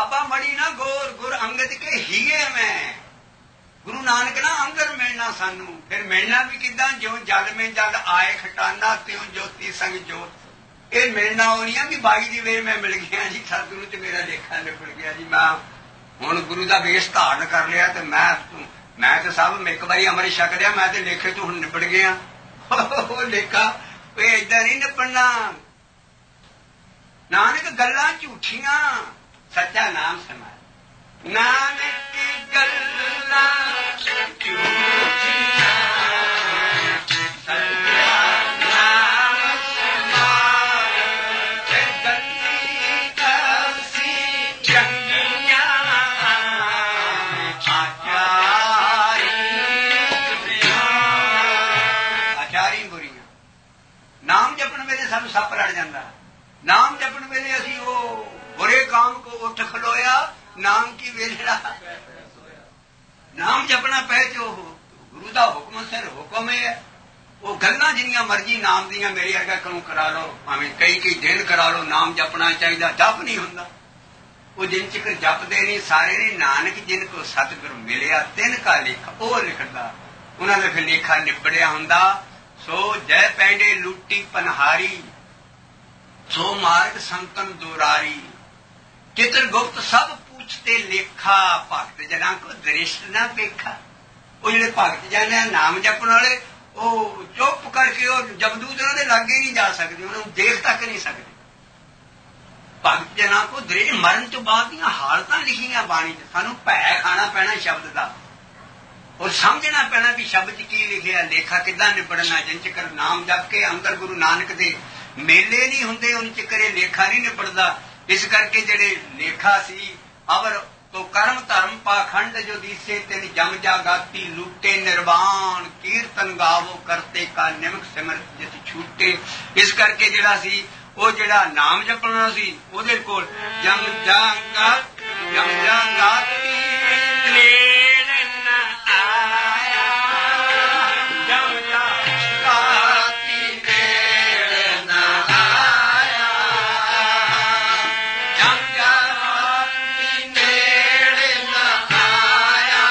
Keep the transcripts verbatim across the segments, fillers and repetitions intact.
बाबा मड़ी ना गोर गुर अंगद के हीए में गुरु नानक ना अंदर मिलना सानू फिर मिलना भी किदा जो जल में जल आए खटाना त्यों ज्योति संग जोत ये मिलना हो नहीं भी बाई दी वे मैं मिल गया जी सतगुरु च मेरा लेखा निपट गया जी मैं हुण गुरु का वेश धारण कर लिया तो मैं मैं तो सब एक बारी अमृत छक लिया मैं तो लेखे तो हुण निपट गया लेखा इदा नहीं निपटना नानक गल्लां झूठियां सच्चा नाम समा नानक गल्लां झूठियां सच्चा नाम समाए गल्ली कसी चंगियां आचारी आचारी बुरियां नाम जपण वेले सानू सप लड़ जांदा नाम जपण वेले असीं वो बुरे काम को उठ खलोया नाम की वेला नाम जपना पै जो गुरु का हुक्म सिर हुक्म है वो गल्लां जिन्नियां मर्जी नाम दियां मेरे अरगा करूं करा लो भावें कई कई दिन करा लो नाम जपना चाहिए जप नहीं हुंदा वो जिन चिकर जपदे नहीं सारे ने नानक जिनको सतगुरु मिलिया तिन का लेखा वो लिखदा उन्हां दा फिर लेखा निपड़िया हुंदा सो जय पैंडे लूटी पनहारी सो मार्ग संतन दुरारी चित्रगुप्त सब पूछते लेखा भगत जना को दृष्ट ना देखा वो जो भगत जन नाम जपन वाले वो चुप करके जमदूत उन्होंने लागे नहीं जा सकते उन्होंने देख तक नहीं सकते भगत जना को दृष्ट मरण तो बाद दी हालत लिखिया बाणी सानू भै खाना पैना शब्द का और समझना पैना भी शब्द की लिखिया लेखा किदा निपड़ना जिन चकर नाम जप के अंदर गुरु नानक दे मेले नहीं हुंदे उन चकर लेखा नहीं निपड़दा इस करके जेड़े लेखा सी अवर तो कर्म धर्म पाखंड जो दिसे तेन जम जागाती लूटे निर्वाण कीर्तन गावो करते का निमक सिमरत जित छूटे इस करके जेड़ा सी वो जेड़ा नाम जपना सी ओदे कोल जम जागा जम जागाती लेन न आया जम जागाती लेन न आया जम जागाती लेन न आया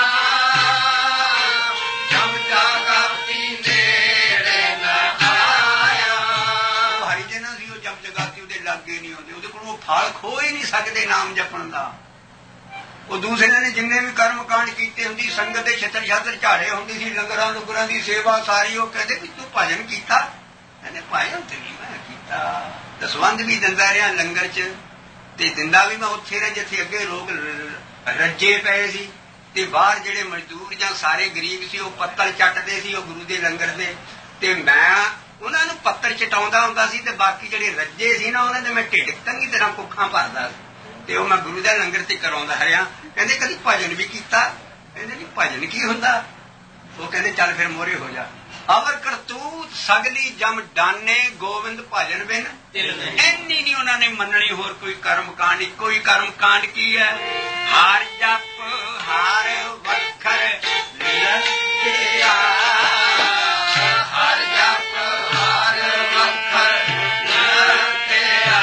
जम जागाती लेन न आया हरिजन सी वो जम जगाती उहदे लागे नहीं आउंदे उहदे कोलों फल खो ही नहीं सकदे नाम जपण दा वो दूसरे ने जिन्ने भी कर्म कांड किए होंगी संगत के छत्र छत्र झाड़े होंगी सी लंगरां लुगरां की सेवा सारी वो कहते भी तू भजन किया कहने भजन तो नहीं मैं किया दसवंध भी दिंदा रहा लंगर च ते दिंदा भी मैं उत्थे रहा जिथे अगे लोग रज्जे पे सी ते बाहर जेड़े मजदूर जां सारे गरीब सी वो पत्तल चटदे सी वो गुरु दे लंगर दे ते मैं उन्हां नूं पत्तल चटाउंदा हुंदा सी ते बाकी जेड़े रज्जे सी ना उन्हां दे मैं ढिड चंगी तरह भुखां भरदा सी ते मैं गुरु का लंगर से करवांदा रहा कहते कभी भजन भी किया कहते जी भजन की हुंदा वो कहते चल फिर मोहरे हो जा अवर करतूत सगली जम डाने गोविंद भजन बिन इन्नी नहीं उन्होंने मननी होर कोई कर्म कांड कोई कर्म कांड की है हार जप हार वखर लखिया हार जप हार वखर लखिया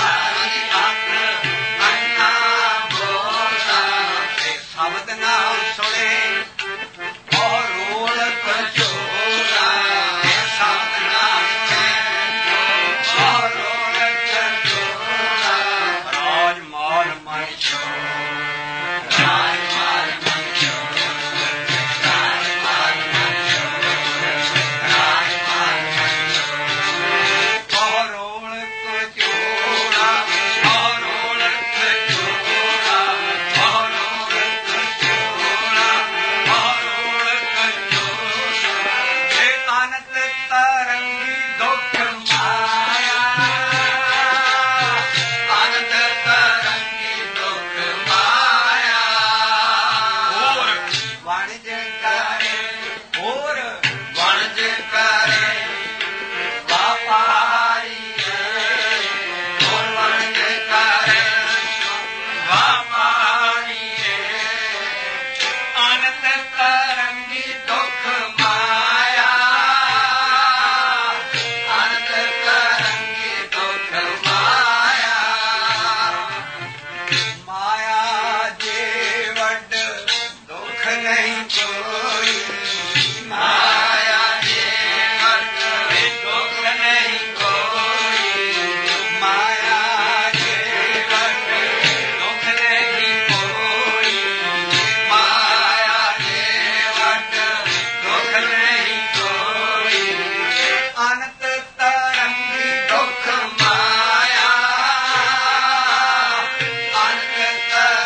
now Ananta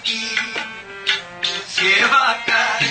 की सेवा कर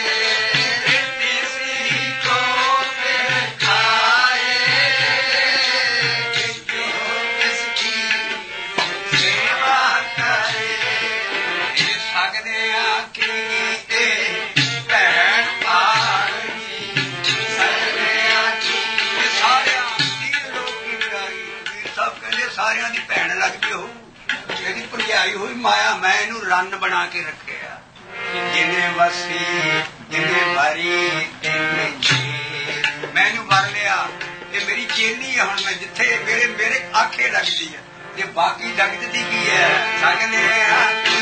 ਸਾਰਿਆਂ ਦੀ ਭੈਣ ਲੱਗਦੀ ਹੋਊ ਇਹਦੀ ਭਰਜਾਈ ਹੋਈ ਮਾਇਆ ਮੈਂ ਇਹਨੂੰ ਰੰਨ ਬਣਾ ਕੇ ਰੱਖਿਆ ਜਿੰਨੇ ਵਸੀ ਜਿੰਨੇ ਭਰੀ ਤਿੰਨੇ ਜੀ ਮੈਂ ਇਹਨੂੰ ਵਰ ਲਿਆ ਇਹ ਮੇਰੀ ਚੇਲੀ ਆ ਹੁਣ ਮੈਂ ਜਿੱਥੇ ਮੇਰੇ ਮੇਰੇ ਆਖੇ ਲੱਗਦੀ ਹੈ ਤੇ ਬਾਕੀ ਜਗਤ ਦੀ ਕੀ ਹੈ ਸਗਨੇ ਆਖੀ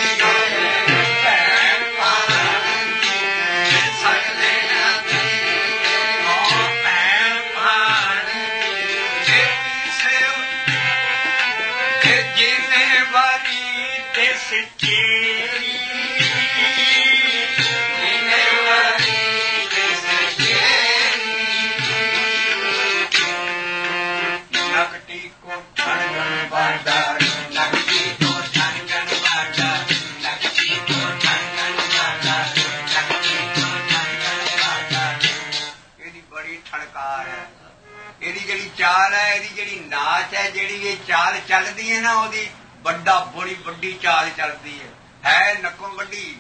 ਭੈਣ ਪਾਣ ਸਗਨੇ ਆਖੀ ਓ ਭੈਣ ਪਾਣ ਜਿਨੇ ਵਾਰੀ ਤੇ ਸੱਚੇਰੀ ਜਿਨੇ ਵਾਰੀ ਤੇ ਸੱਚੇਰੀ ਨਕਟੀ ਕੋ ਠਣਗਣ ਬਾਡਾ ਨਕਟੀ ਕੋ ਠਣਗਣ ਬਾਡਾ ਨਕਟੀ ਕੋ ਠਣਗਣ ਬਾਡਾ ਨਕਟੀ ਕੋ ਠਣਗਣ ਬਾਡਾ ਇਹਦੀ ਬੜੀ ਠਣਕਾਰ ਹੈ ਇਹਦੀ ਜਿਹੜੀ ਚਾਲ ਹੈ ਇਹਦੀ ਜਿਹੜੀ ਨਾਚ ਹੈ ਜਿਹੜੀ ਇਹ ਚਾਲ ਚੱਲਦੀ ਹੈ ਨਾ ਉਹਦੀ ਵੱਡਾ ਬੜੀ ਵੱਡੀ ਚਾਲ ਚੱਲਦੀ ਹੈ ਹੈ ਨੱਕੋਂ ਵੱਡੀ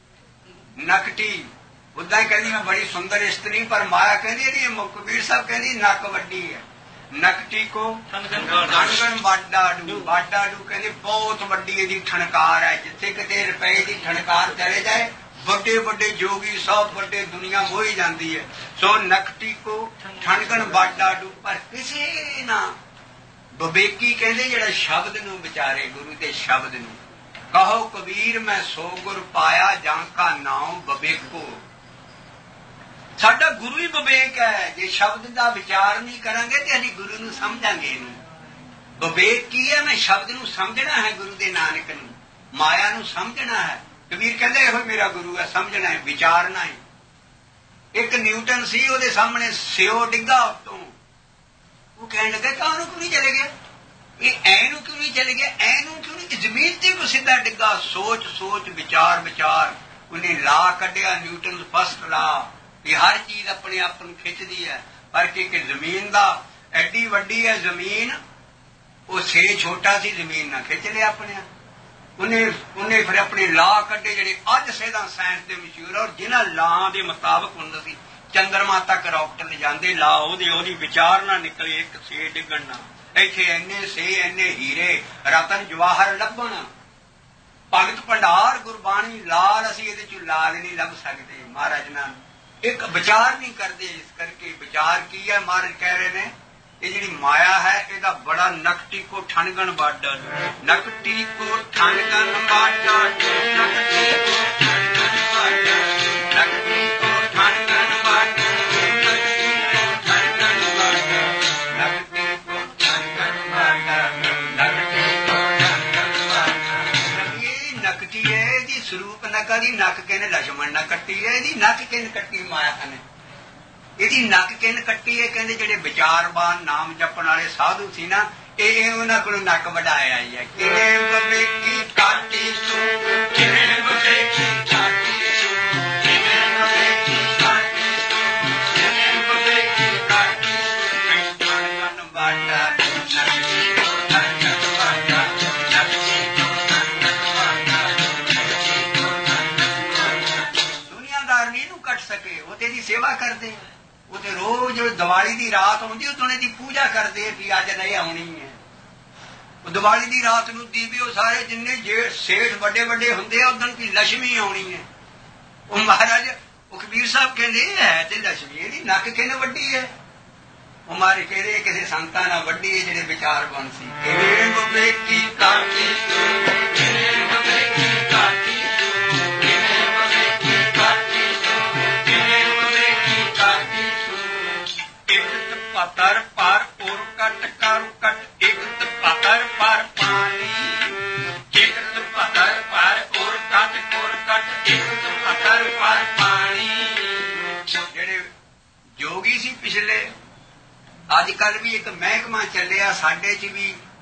ਨਕਟੀ ਉਦਾਂ ਹੀ ਕਹਿੰਦੀ ਮੈਂ ਬੜੀ ਸੁੰਦਰ ਇਸਤਰੀ ਪਰ ਮਾਇਆ ਕਹਿੰਦੀ ਇਹਦੀ ਕਬੀਰ ਸਾਹਿਬ ਕਹਿੰਦੀ ਨੱਕ ਵੱਡੀ ਹੈ ਨਕਟੀ ਕੋ ਠਣਗਣ ਬਾਡਾ ਡੂ ਬਾਡਾ ਡੂ ਕਹਿੰਦੇ ਬਹੁਤ ਵੱਡੀ ਇਹਦੀ ਠਣਕਾਰ ਹੈ ਜਿੱਥੇ ਕਿਤੇ ਰੁਪਏ ਦੀ ਠਣਕਾਰ ਚਲੇ ਜਾਏ ਵੱਡੇ ਵੱਡੇ ਜੋਗੀ ਸਭ ਵੱਡੇ ਦੁਨੀਆ ਮੋਹੀ ਜਾਂਦੀ ਹੈ ਸੋ ਨਕਟੀ ਕੋ ਠਣਗਣ ਬਾਡਾ ਡੂ ਪਰ ਕਿਸੇ ਨਾ ਬਵੇਕੀ ਕਹਿੰਦੇ ਜਿਹੜਾ ਸ਼ਬਦ ਨੂੰ ਵਿਚਾਰੇ ਗੁਰੂ ਦੇ ਸ਼ਬਦ ਨੂੰ ਕਹੋ ਕਬੀਰ ਮੈਂ ਸੋ ਗੁਰ ਪਾਇਆ ਜਾਂ ਕਾ ਨਾਮ ਬਵੇਕੋ ਸਾਡਾ ਗੁਰੂ ਹੀ ਬਵੇਕ ਹੈ ਜੇ ਸ਼ਬਦ ਦਾ ਵਿਚਾਰ ਨਹੀਂ ਕਰਾਂਗੇ ਤੇ ਅਸੀਂ ਗੁਰੂ ਨੂੰ ਸਮਝਾਂਗੇ ਨਹੀਂ ਬਵੇਕ ਕੀ ਹੈ ਮੈਂ ਸ਼ਬਦ ਨੂੰ ਸਮਝਣਾ ਹੈ ਗੁਰੂ ਦੇ ਨਾਨਕ ਨੂੰ ਮਾਇਆ ਨੂੰ ਸਮਝਣਾ ਹੈ ਕਬੀਰ ਕਹਿੰਦੇ ਇਹੋ ਮੇਰਾ ਗੁਰੂ ਹੈ ਸਮਝਣਾ ਹੈ ਵਿਚਾਰਨਾ ਹੈ ਇੱਕ ਨਿਊਟਨ ਸੀ ਉਹਦੇ ਸਾਹਮਣੇ ਸਿਓ ਡਿੱਗਾ ਉੱਤੋਂ ਉਹ ਕਹਿਣ ਲੱਗਾ ਕਾਹਨੂੰ ਕਿਉਂ ਨਹੀਂ ਚਲੇ ਗਿਆ ਇਹ ਐ ਨੂੰ ਕਿਉਂ ਨਹੀਂ ਚਲੇ ਗਿਆ ਐ ਨੂੰ ਕਿਉਂ ਨਹੀਂ ਜ਼ਮੀਨ ਤੇ ਕੋ ਸਿੱਧਾ ਡਿੱਗਾ ਸੋਚ ਸੋਚ ਵਿਚਾਰ ਵਿਚਾਰ ਉਹਨੇ ਲਾ ਕੱਢਿਆ ਨਿਊਟਨ ਫਸਟ ਲਾ ਇਹ ਹਰ ਚੀਜ਼ ਆਪਣੇ ਆਪ ਨੂੰ ਖਿੱਚਦੀ ਹੈ ਪਰ ਕਿ ਜ਼ਮੀਨ ਦਾ ਐਡੀ ਵੱਡੀ ਹੈ ਜ਼ਮੀਨ ਉਹ ਸੇ ਛੋਟਾ ਸੀ ਜ਼ਮੀਨ ਨਾ ਖਿੱਚ ਲਿਆ ਆਪਣੇ ਉਹਨੇ ਉਹਨੇ ਫਿਰ ਆਪਣੇ ਲਾ ਕੱਢੇ ਜਿਹੜੇ ਅੱਜ ਸੇਧਾਂ ਸਾਇੰਸ ਦੇ ਮਸ਼ਹੂਰ ਔਰ ਜਿਨ੍ਹਾਂ ਲਾਂ ਦੇ ਮੁਤਾਬਕ ਹੁੰਦਾ ਸੀ ਚੰਦਰਮਾ ਤੱਕ ਰਾਕਟ ਲਿਜਾਂਦੇ ਲਾ ਉਹਦੇ ਉਹਦੀ ਵਿਚਾਰ ਨਾ ਨਿਕਲੇ ਇੱਕ ਸੇ ਡਿੱਗਣ ਨਾ ਇੱਥੇ ਇੰਨੇ ਸੇ ਇੰਨੇ ਹੀਰੇ ਰਤਨ ਜਵਾਹਰ ਲੱਭਣ ਭਗਤ ਭੰਡਾਰ ਗੁਰਬਾਣੀ ਲਾਲ ਅਸੀਂ ਇਹਦੇ ਚ ਲਾਲ ਨਹੀਂ ਲੱਭ ਸਕਦੇ ਮਹਾਰਾਜ ਨਾਲ ਇੱਕ ਵਿਚਾਰ ਨਹੀਂ ਕਰਦੇ ਇਸ ਕਰਕੇ ਵਿਚਾਰ ਕੀ ਹੈ ਮਹਾਰਾਜ ਕਹਿ ਰਹੇ ਨੇ ਇਹ ਜਿਹੜੀ ਮਾਇਆ ਹੈ ਇਹਦਾ ਬੜਾ ਨਕਟੀ ਕੋ ਠਣਗਣ ਬਾਡਾ ਨਕਟੀ ਕੋ ਠਣਗਣ ਬਾਡਾ ਨਕਟੀ ਕੋ ਠਣਗਣ ਬਾਡਾ ਨਕਟੀ ਕੋ ਠਣਗਣ ਬਾਡਾ ਨਕਟੀ ਕੋ ਠਣਗਣ ਬਾਡਾ ਨਕਟੀ ਕੋ ਠਣਗਣ ਬਾਡਾ ਨਕਟੀ ਕੋ ਠਣਗਣ ਬਾਡਾ ਇਹ ਨਕਟੀ ਹੈ ਇਹਦੀ ਸਰੂਪ ਨਕਾ ਦੀ ਨੱਕ ਕਿਨ ਲਛਮਣ ਨਾ ਕੱਟੀ ਹੈ ਇਹਦੀ ਨੱਕ ਕਿਨ ਕੱਟੀ ਮਾਇਆ ਨੇ ਇਹਦੀ ਨੱਕ ਕਿਨ ਕੱਟੀ ਹੈ ਕਹਿੰਦੇ ਜਿਹੜੇ ਵਿਚਾਰਵਾਨ ਨਾਮ ਜਪਣ ਵਾਲੇ ਸਾਧੂ ਸੀ ਨਾ ਇਹ ਉਹਨਾਂ ਕੋਲੋਂ ਨੱਕ ਵਡਾਇਆ ਹੀ ਹੈ ਕਿਵੇਂ ਬਵੇਕੀ ਕਾਟੀ ਤੂੰ ਕਿਵੇਂ ਬਵੇਕੀ ਕਾਟੀ ਤੂੰ ਕਿਵੇਂ ਬਵੇਕੀ ਕਾਟੀ ਤੂੰ ਕਿਵੇਂ ਬਵੇਕੀ ਕਾਟੀ ਤੂੰ ਠਣਗਣ ਬਾਡਾ ਨਕਟੀ ਕੋ ਠਣਗਣ ਬਾਡਾ ਨਕਟੀ ਕੋ ਠਣਗਣ ਬਾਡਾ ਨਕਟੀ ਕੋ ਠਣਗਣ ਬਾਡਾ ਦੁਨੀਆਦਾਰ ਨਹੀਂ ਇਹਨੂੰ ਕੱਟ ਸਕੇ ਉਹ ਤੇਰੀ ਸੇਵਾ ਕਰਦੇ ਉਹ ਤੇ ਰੋਜ਼ ਦੀਵਾਲੀ ਦੀ ਰਾਤ ਆਉਂਦੀ ਉਹ ਉਹਨੇ ਦੀ ਪੂਜਾ ਕਰਦੇ ਵੀ ਅੱਜ ਨਹੀਂ ਆਉਣੀ ਹੈ ਉਹ ਦੀਵਾਲੀ ਦੀ ਰਾਤ ਨੂੰ ਦੀਵੇ ਉਹ ਸਾਰੇ ਜਿੰਨੇ ਜੇ ਸੇਠ ਵੱਡੇ ਵੱਡੇ ਹੁੰਦੇ ਆ ਉਦੋਂ ਕੀ ਲక్ష్ਮੀ ਆਉਣੀ ਹੈ ਉਹ ਮਹਾਰਾਜ ਉਹ ਕਬੀਰ ਸਾਹਿਬ ਕਹਿੰਦੇ ਹੈ ਤੇ ਲక్ష్ਮੀ ਇਹਦੀ ਨੱਕ ਕਿੰਨ ਵੱਡੀ ਹੈ ਉਹ ਮਾਰੇ ਕਹਿੰਦੇ ਕਿਸੇ ਸੰਤਾਂ ਨਾਲ ਵੱਡੀ ਹੈ ਜਿਹੜੇ ਵਿਚਾਰਵਾਨ ਸੀ ਕਿਵੇਂ ਬਵੇਕੀ ਕਾਟੀ ਕਿਵੇਂ ਬਵੇਕੀ ਕਾਟੀ ਕਿਵੇਂ ਬਵੇਕੀ ਕਾਟੀ ਕਿਵੇਂ ਬਵੇਕੀ ਕਾਟੀ ਇੱਕ ਪਤਰ ਪਰ ਉਰ ਕੱਟ ਕਰ ਕੱਟ ਇੱਕ ਪਤਰ ਪਰ ਪਾਣੀ ਇੱਕ ਪਤਰ ਪਰ ਉਰ ਕੱਟ ਕੋਰ ਕੱਟ ਇੱਕ ਪਤਰ ਪਰ ਪਾਣੀ ਜਿਹੜੇ ਜੋਗੀ ਸੀ ਪਿਛਲੇ ਅੱਜ ਕੱਲ ਵੀ ਇੱਕ ਮਹਿਕਮਾ ਚੱਲਿਆ ਸਾਡੇ ਚ ਵੀ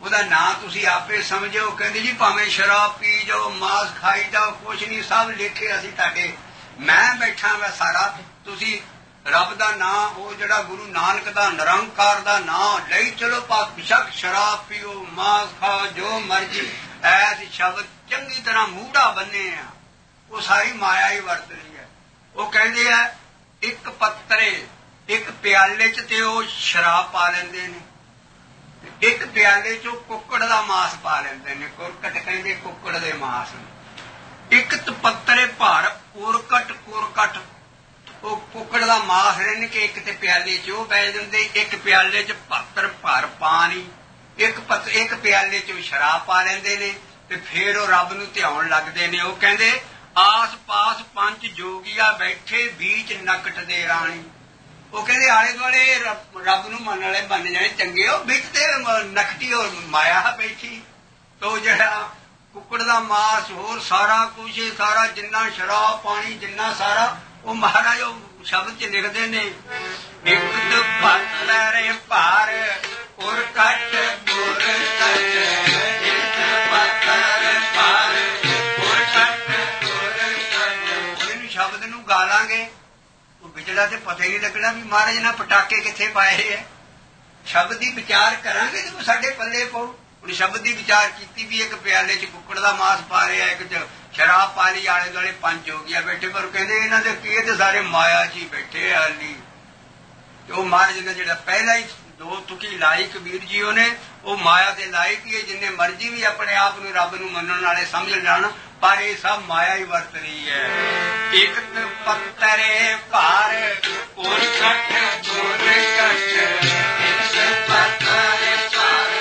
ਉਹਦਾ ਨਾਂ ਤੁਸੀਂ ਆਪੇ ਸਮਝੋ। ਕਹਿੰਦੇ ਜੀ ਭਾਵੇਂ ਸ਼ਰਾਬ ਪੀ ਜਾਓ, ਮਾਸ ਖਾਈ ਜਾਓ, ਕੁਛ ਨਹੀਂ, ਸਭ ਲੇਖੇ ਅਸੀਂ ਤੁਹਾਡੇ। ਮੈਂ ਬੈਠਾ ਵਾ ਸਾਰਾ, ਤੁਸੀਂ ਰੱਬ ਦਾ ਨਾਂ, ਉਹ ਜਿਹੜਾ ਗੁਰੂ ਨਾਨਕ ਦਾ ਨਿਰੰਕਾਰ ਦਾ ਨਾਂ ਲਈ ਚਲੋ। ਬੇਸ਼ੱਕ ਸ਼ਰਾਬ ਪੀਓ, ਮਾਸ ਖਾਓ, ਜੋ ਮਰਜੀ, ਐਸ ਸ਼ਬਦ ਚੰਗੀ ਤਰ੍ਹਾਂ ਮੂਢਾ ਬੰਨੇ ਆ, ਉਹ ਸਾਰੀ ਮਾਇਆ ਹੀ ਵਰਤ ਰਹੀ ਹੈ। ਉਹ ਕਹਿੰਦੇ ਆ ਇੱਕ ਪੱਤਰੇ, ਇੱਕ ਪਿਆਲੇ ਚ ਤੇ ਉਹ ਸ਼ਰਾਬ ਪਾ ਲੈਂਦੇ ਨੇ, ਇੱਕ ਪਿਆਲੇ ਚੋਂ ਕੁੱਕੜ ਦਾ ਮਾਸ ਪਾ ਲੈਂਦੇ ਨੇ, ਕੁਰਕਟ ਕਹਿੰਦੇ ਕੁੱਕੜ ਦੇ ਮਾਸ ਨੂੰ। ਇੱਕ ਤਪੱਤਰੇ ਭਰ ਉਰਕਟ ਕੁਰਕਟ, ਉਹ ਕੁੱਕੜ ਦਾ ਮਾਸ ਰਹਿਣ ਕੇ ਇੱਕ ਤੇ ਪਿਆਲੇ ਚ ਉਹ ਪੈ ਜਾਂਦੇ, ਇੱਕ ਪਿਆਲੇ ਚ ਪੱਤਰ ਭਰ ਪਾਣੀ, ਇੱਕ ਪੱਤ ਇੱਕ ਪਿਆਲੇ ਚ ਸ਼ਰਾਬ ਪਾ ਲੈਂਦੇ ਨੇ, ਤੇ ਫੇਰ ਉਹ ਰੱਬ ਨੂੰ ਧਿਆਉਣ ਲੱਗਦੇ ਨੇ। ਉਹ ਕਹਿੰਦੇ ਆਸ ਪਾਸ ਪੰਜ ਜੋਗੀਆ ਬੈਠੇ, ਬੀਚ ਨਕਟ ਦੇ ਰਾਣੀ। ਉਹ ਕਹਿੰਦੇ ਆਲੇ ਦੁਆਲੇ ਰੱਬ ਨੂੰ ਮੰਨਣ ਵਾਲੇ ਬਣ ਜਾਣੇ ਚੰਗੇ, ਉਹ ਵਿੱਚ ਤੇ ਨਕਟੀ ਉਹ ਮਾਇਆ ਬੈਠੀ। ਤੋ ਜਿਹੜਾ ਕੁੱਕੜ ਦਾ ਮਾਸ, ਹੋਰ ਸਾਰਾ ਕੁਛ, ਸਾਰਾ ਜਿੰਨਾ ਸ਼ਰਾਬ ਪਾਣੀ ਜਿੰਨਾ ਸਾਰਾ, ਉਹ ਮਹਾਰਾਜ ਉਹ ਸ਼ਬਦ ਚ ਲਿਖਦੇ ਨੇ। ਇੱਕ ਪੱਤਰੇ ਭਾਰ ਉਰਕਟ ਉਰਕਟ, ਇੱਕ ਪੱਤਰ ਭਾਰ ਉਰਕਟ ਉਰਕਟ। ਇਹਨੂੰ ਸ਼ਬਦ ਨੂੰ ਗਾ ਲਾਂਗੇ, ਉਹ ਵਿਚੜਾ ਤੇ ਪਤਾ ਹੀ ਨਹੀਂ ਲੱਗਣਾ ਵੀ ਮਹਾਰਾਜ ਨੇ ਪਟਾਕੇ ਕਿੱਥੇ ਪਾਏ ਹੈ। ਸ਼ਬਦ ਦੀ ਵਿਚਾਰ ਕਰਾਂਗੇ ਤੇ ਸਾਡੇ ਪੱਲੇ ਪਾਓ। ਹੁਣ ਸ਼ਬਦ ਦੀ ਵਿਚਾਰ ਕੀਤੀ ਵੀ ਇੱਕ ਪਿਆਲੇ ਚ ਕੁੱਕੜ ਦਾ ਮਾਸ ਪਾ ਰਿਹਾ, ਇੱਕ ਚ ਸ਼ਰਾਬ ਪਾ ਲਈ, ਆਲੇ ਦੁਆਲੇ ਪੰਜ ਹੋ ਗਿਆ ਬੈਠੇ। ਪਰ ਕਹਿੰਦੇ ਇਹਨਾਂ ਦੇ ਕੀ ਤੇ ਸਾਰੇ ਮਾਇਆ ਚ ਹੀ ਬੈਠੇ ਹਾਲੀ। ਤੇ ਉਹ ਮਹਾਰਾਜ ਨੇ ਜਿਹੜਾ ਪਹਿਲਾਂ ਹੀ ਦੋ ਤੁਕੀ ਲਾਈ ਕਬੀਰ ਜੀ ਉਹਨੇ, ਉਹ ਮਾਇਆ ਦੇ ਲਾਇਕ ਹੀ, ਜਿੰਨੇ ਮਰਜ਼ੀ ਵੀ ਆਪਣੇ ਆਪ ਨੂੰ ਰੱਬ ਨੂੰ ਮੰਨਣ ਵਾਲੇ ਸਮਝ ਜਾਣ, ਪਰ ਇਹ ਸਭ ਮਾਇਆ ਹੀ ਵਰਤ ਰਹੀ ਹੈ। ਇੱਕ ਪੱਤਰੇ ਭਾਰ ਉਰਕਟ ਉਰਕਟ, ਇੱਕ ਪੱਤਰੇ ਭਾਰ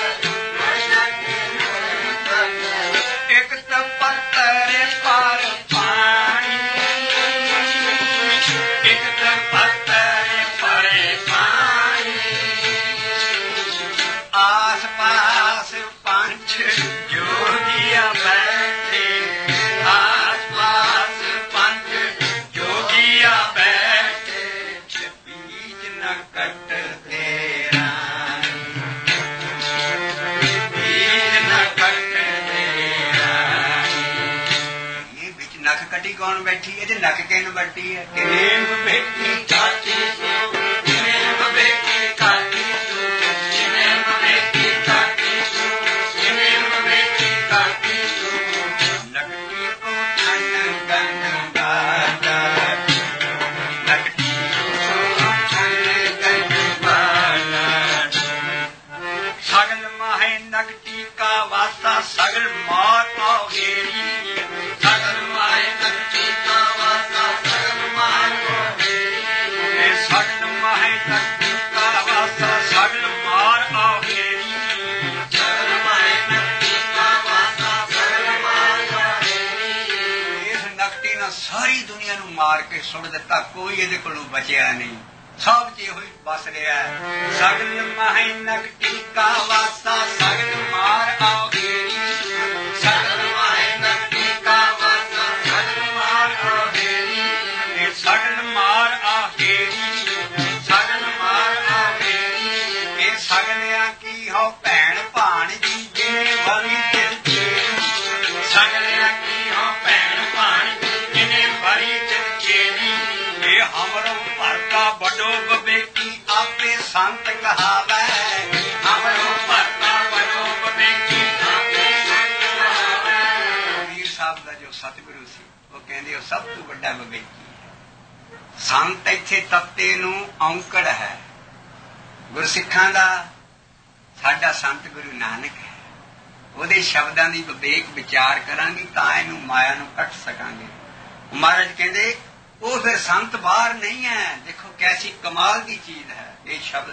ਇੱਕ ਪੱਤਰੇ ਭਾਰ ਪਾਣੀ, ਇੱਕ ਪੱਤਰੇ ਭਰੇ ਪਾਣੀ। ਆਸ ਪਾਸ ਪੰਜ ਜੋਗੀਆ ਬੈਠੇ, ਆਸ ਪਾਸ ਪੰਜ ਜੋਗੀਆ ਬੈਠੇ, ਬੀਜ ਨਕਟ ਦੇ ਰਾਣੀ, ਬੀਜ ਨਕਟ ਦੇ ਰਾਣੀ। ਇਹ ਵਿੱਚ ਨੱਕ ਕੱਟੀ ਕੌਣ ਬੈਠੀ ਹੈ? ਤੇ ਨੱਕ ਕਿਹਨੂੰ ਵੱਟੀ ਹੈ? ਕਿਵੇਂ ਬੈਠੀ ਕਾਟੀ ਤੂੰ, ਕਿਵੇਂ ਬੈਠੀ ਕਾਟੀ ਤੂੰ, ਕਿਵੇਂ ਬੈਠੀ ਕਾਟੀ ਤੂੰ, ਕਿਵੇਂ ਬੈਠੀ ਕਾਟੀ ਤੂੰ। ਨਕਟੀ ਕੋ ਠੰਨ ਗੰਨ ਬਾਦਾ, ਨਕਟੀ ਕੋ ਠੰਨ ਗੰਨ ਬਾਦਾ। ਸਗਲ ਮਾਹੇ ਨਕਟੀ ਕਾ ਵਾਸਾ, ਸਗਲ ਮਾਰ ਆਓ ਗੇਰੀ, ਸਗਲ ਮਾਹੇ ਨਕਟੀ ਕਾ ਵਾਸਾ, ਸਗਲ ਮਾਰ ਆਓ ਗੇਰੀ। ਸਗਲ ਮਾਹੇ ਨਕਟੀ ਕਾ ਵਾਸਾ, ਸਗਲ ਮਾਰ ਆਓ ਗੇਰੀ, ਸਗਲ ਮਾਹੇ ਨਕਟੀ ਕਾ ਵਾਸਾ, ਸਗਲ ਮਾਰ ਆਓ ਗੇਰੀ। ਇਸ ਨਕਟੀ ਨੇ ਸਾਰੀ ਦੁਨੀਆ ਨੂੰ ਮਾਰ ਕੇ ਸੁੱਟ ਦਿੱਤਾ, ਕੋਈ ਇਹਦੇ ਕੋਲੋਂ ਬਚਿਆ ਨਹੀਂ, ਸਭ ਚ ਇਹੋ ਹੀ ਬਸ ਰਿਹਾ। ਸਗਲ ਮਾਹੇ ਨਕਟੀ ਕਾ ਵਾਸਾ, ਸਗਲ ਮਾਰ ਆਓ ਗੇਰੀ, ਸਗਲ ਮਾਹੇ ਨਕਟੀ ਕਾ ਵਾਸਾ, ਸਗਲ ਮਾਰ ਆਓ ਗੇਰੀ। ਇਹ ਸਗਲ ਮਾਰ ਆ ਗੇਰੀ, ਸਗਲ ਮਾਰ ਆ ਗੇਰੀ। ਇਹ ਸਗਲਿਆਂ ਕੀ ਹੋ ਭੈਣ ਭਾਣਜੀ, ਜਿਹਨੇ ਵਰੀ ਚਿਰਚੇ, ਸਗਲਿਆਂ ਕੀ ਹੋ ਭੈਣ ਭਾਣਜੀ, ਜਿਹਨੇ ਵਰੀ ਚਿਰਚੇਰੀ। ਇਹ ਹਮਰੋ ਭਰਤਾ ਵੱਡੋ ਬਵੇਕੀ, ਆਪੇ ਸੰਤ ਕਹਾਵੈ, ਹਮਰੋ ਭਰਤਾ ਵੱਡੋ ਬਵੇਕੀ, ਆਪੇ ਸੰਤ ਕਹਾਵੈ। ਕਬੀਰ ਸਾਹਿਬ ਦਾ ਜੋ ਸਤਿਗੁਰੂ ਸੀ, ਉਹ ਕਹਿੰਦੇ ਉਹ ਸਭ ਤੋਂ ਵੱਡਾ ਬਵੇਕੀ ਹੈ। ਸੰਤ ਇੱਥੇ ਤੱਤੇ ਨੂੰ ਔਂਕੜ ਹੈ। ਗੁਰਸਿੱਖਾਂ ਦਾ ਸਾਡਾ ਸੰਤ ਗੁਰੂ ਨਾਨਕ ਹੈ। ਉਹਦੇ ਸ਼ਬਦਾਂ ਦੀ ਵਿਵੇਕ ਵਿਚਾਰ ਕਰਾਂਗੇ ਤਾਂ ਇਹਨੂੰ ਮਾਇਆ ਨੂੰ ਕੱਟ ਸਕਾਂਗੇ। ਮਹਾਰਾਜ ਕਹਿੰਦੇ ਉਹ ਫਿਰ ਸੰਤ ਬਾਹਰ ਨਹੀਂ ਹੈ। ਦੇਖੋ ਕੈਸੀ ਕਮਾਲ ਦੀ ਚੀਜ਼ ਹੈ ਇਹ ਸ਼ਬਦ।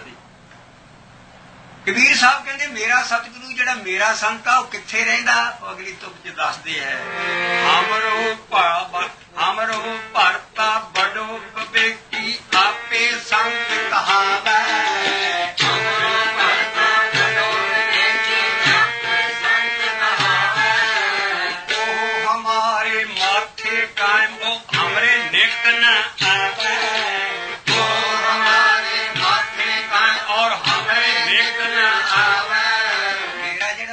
ਕਬੀਰ ਸਾਹਿਬ ਕਹਿੰਦੇ ਮੇਰਾ ਸਤਿਗੁਰੂ ਜਿਹੜਾ ਮੇਰਾ ਸੰਤ ਆ ਉਹ ਕਿੱਥੇ ਰਹਿੰਦਾ? ਉਹ ਅਗਲੀ ਤੁਕ ਚ ਦੱਸਦੇ ਹੈ, ਹਮਰੋ ਭਾਵ ਹਮਰੋ ਭਰਤਾ ਬੜੋ ਬਵੇਕੀ, ਆਪੇ ਸੰਤ ਕਹਾਵੈ। ਹਮਰੋ ਭਰਤਾ ਬੜੋ ਬਵੇਕੀ, ਆਪੇ ਸੰਤ ਕਹਾਵੈ। ਉਹ ਹਮਾਰੇ ਮਾਥੇ ਕਾਇਮ, ਉਹ ਹਮਰੇ ਨਿਕਟ ਨ ਆਵੈ। ਉਹ ਹਮਾਰੇ ਮਾਥੇ ਕਾਇਮ, ਔਰ ਹਮਰੇ ਨਿਕਟ ਨ ਆਵੈ। ਮੇਰਾ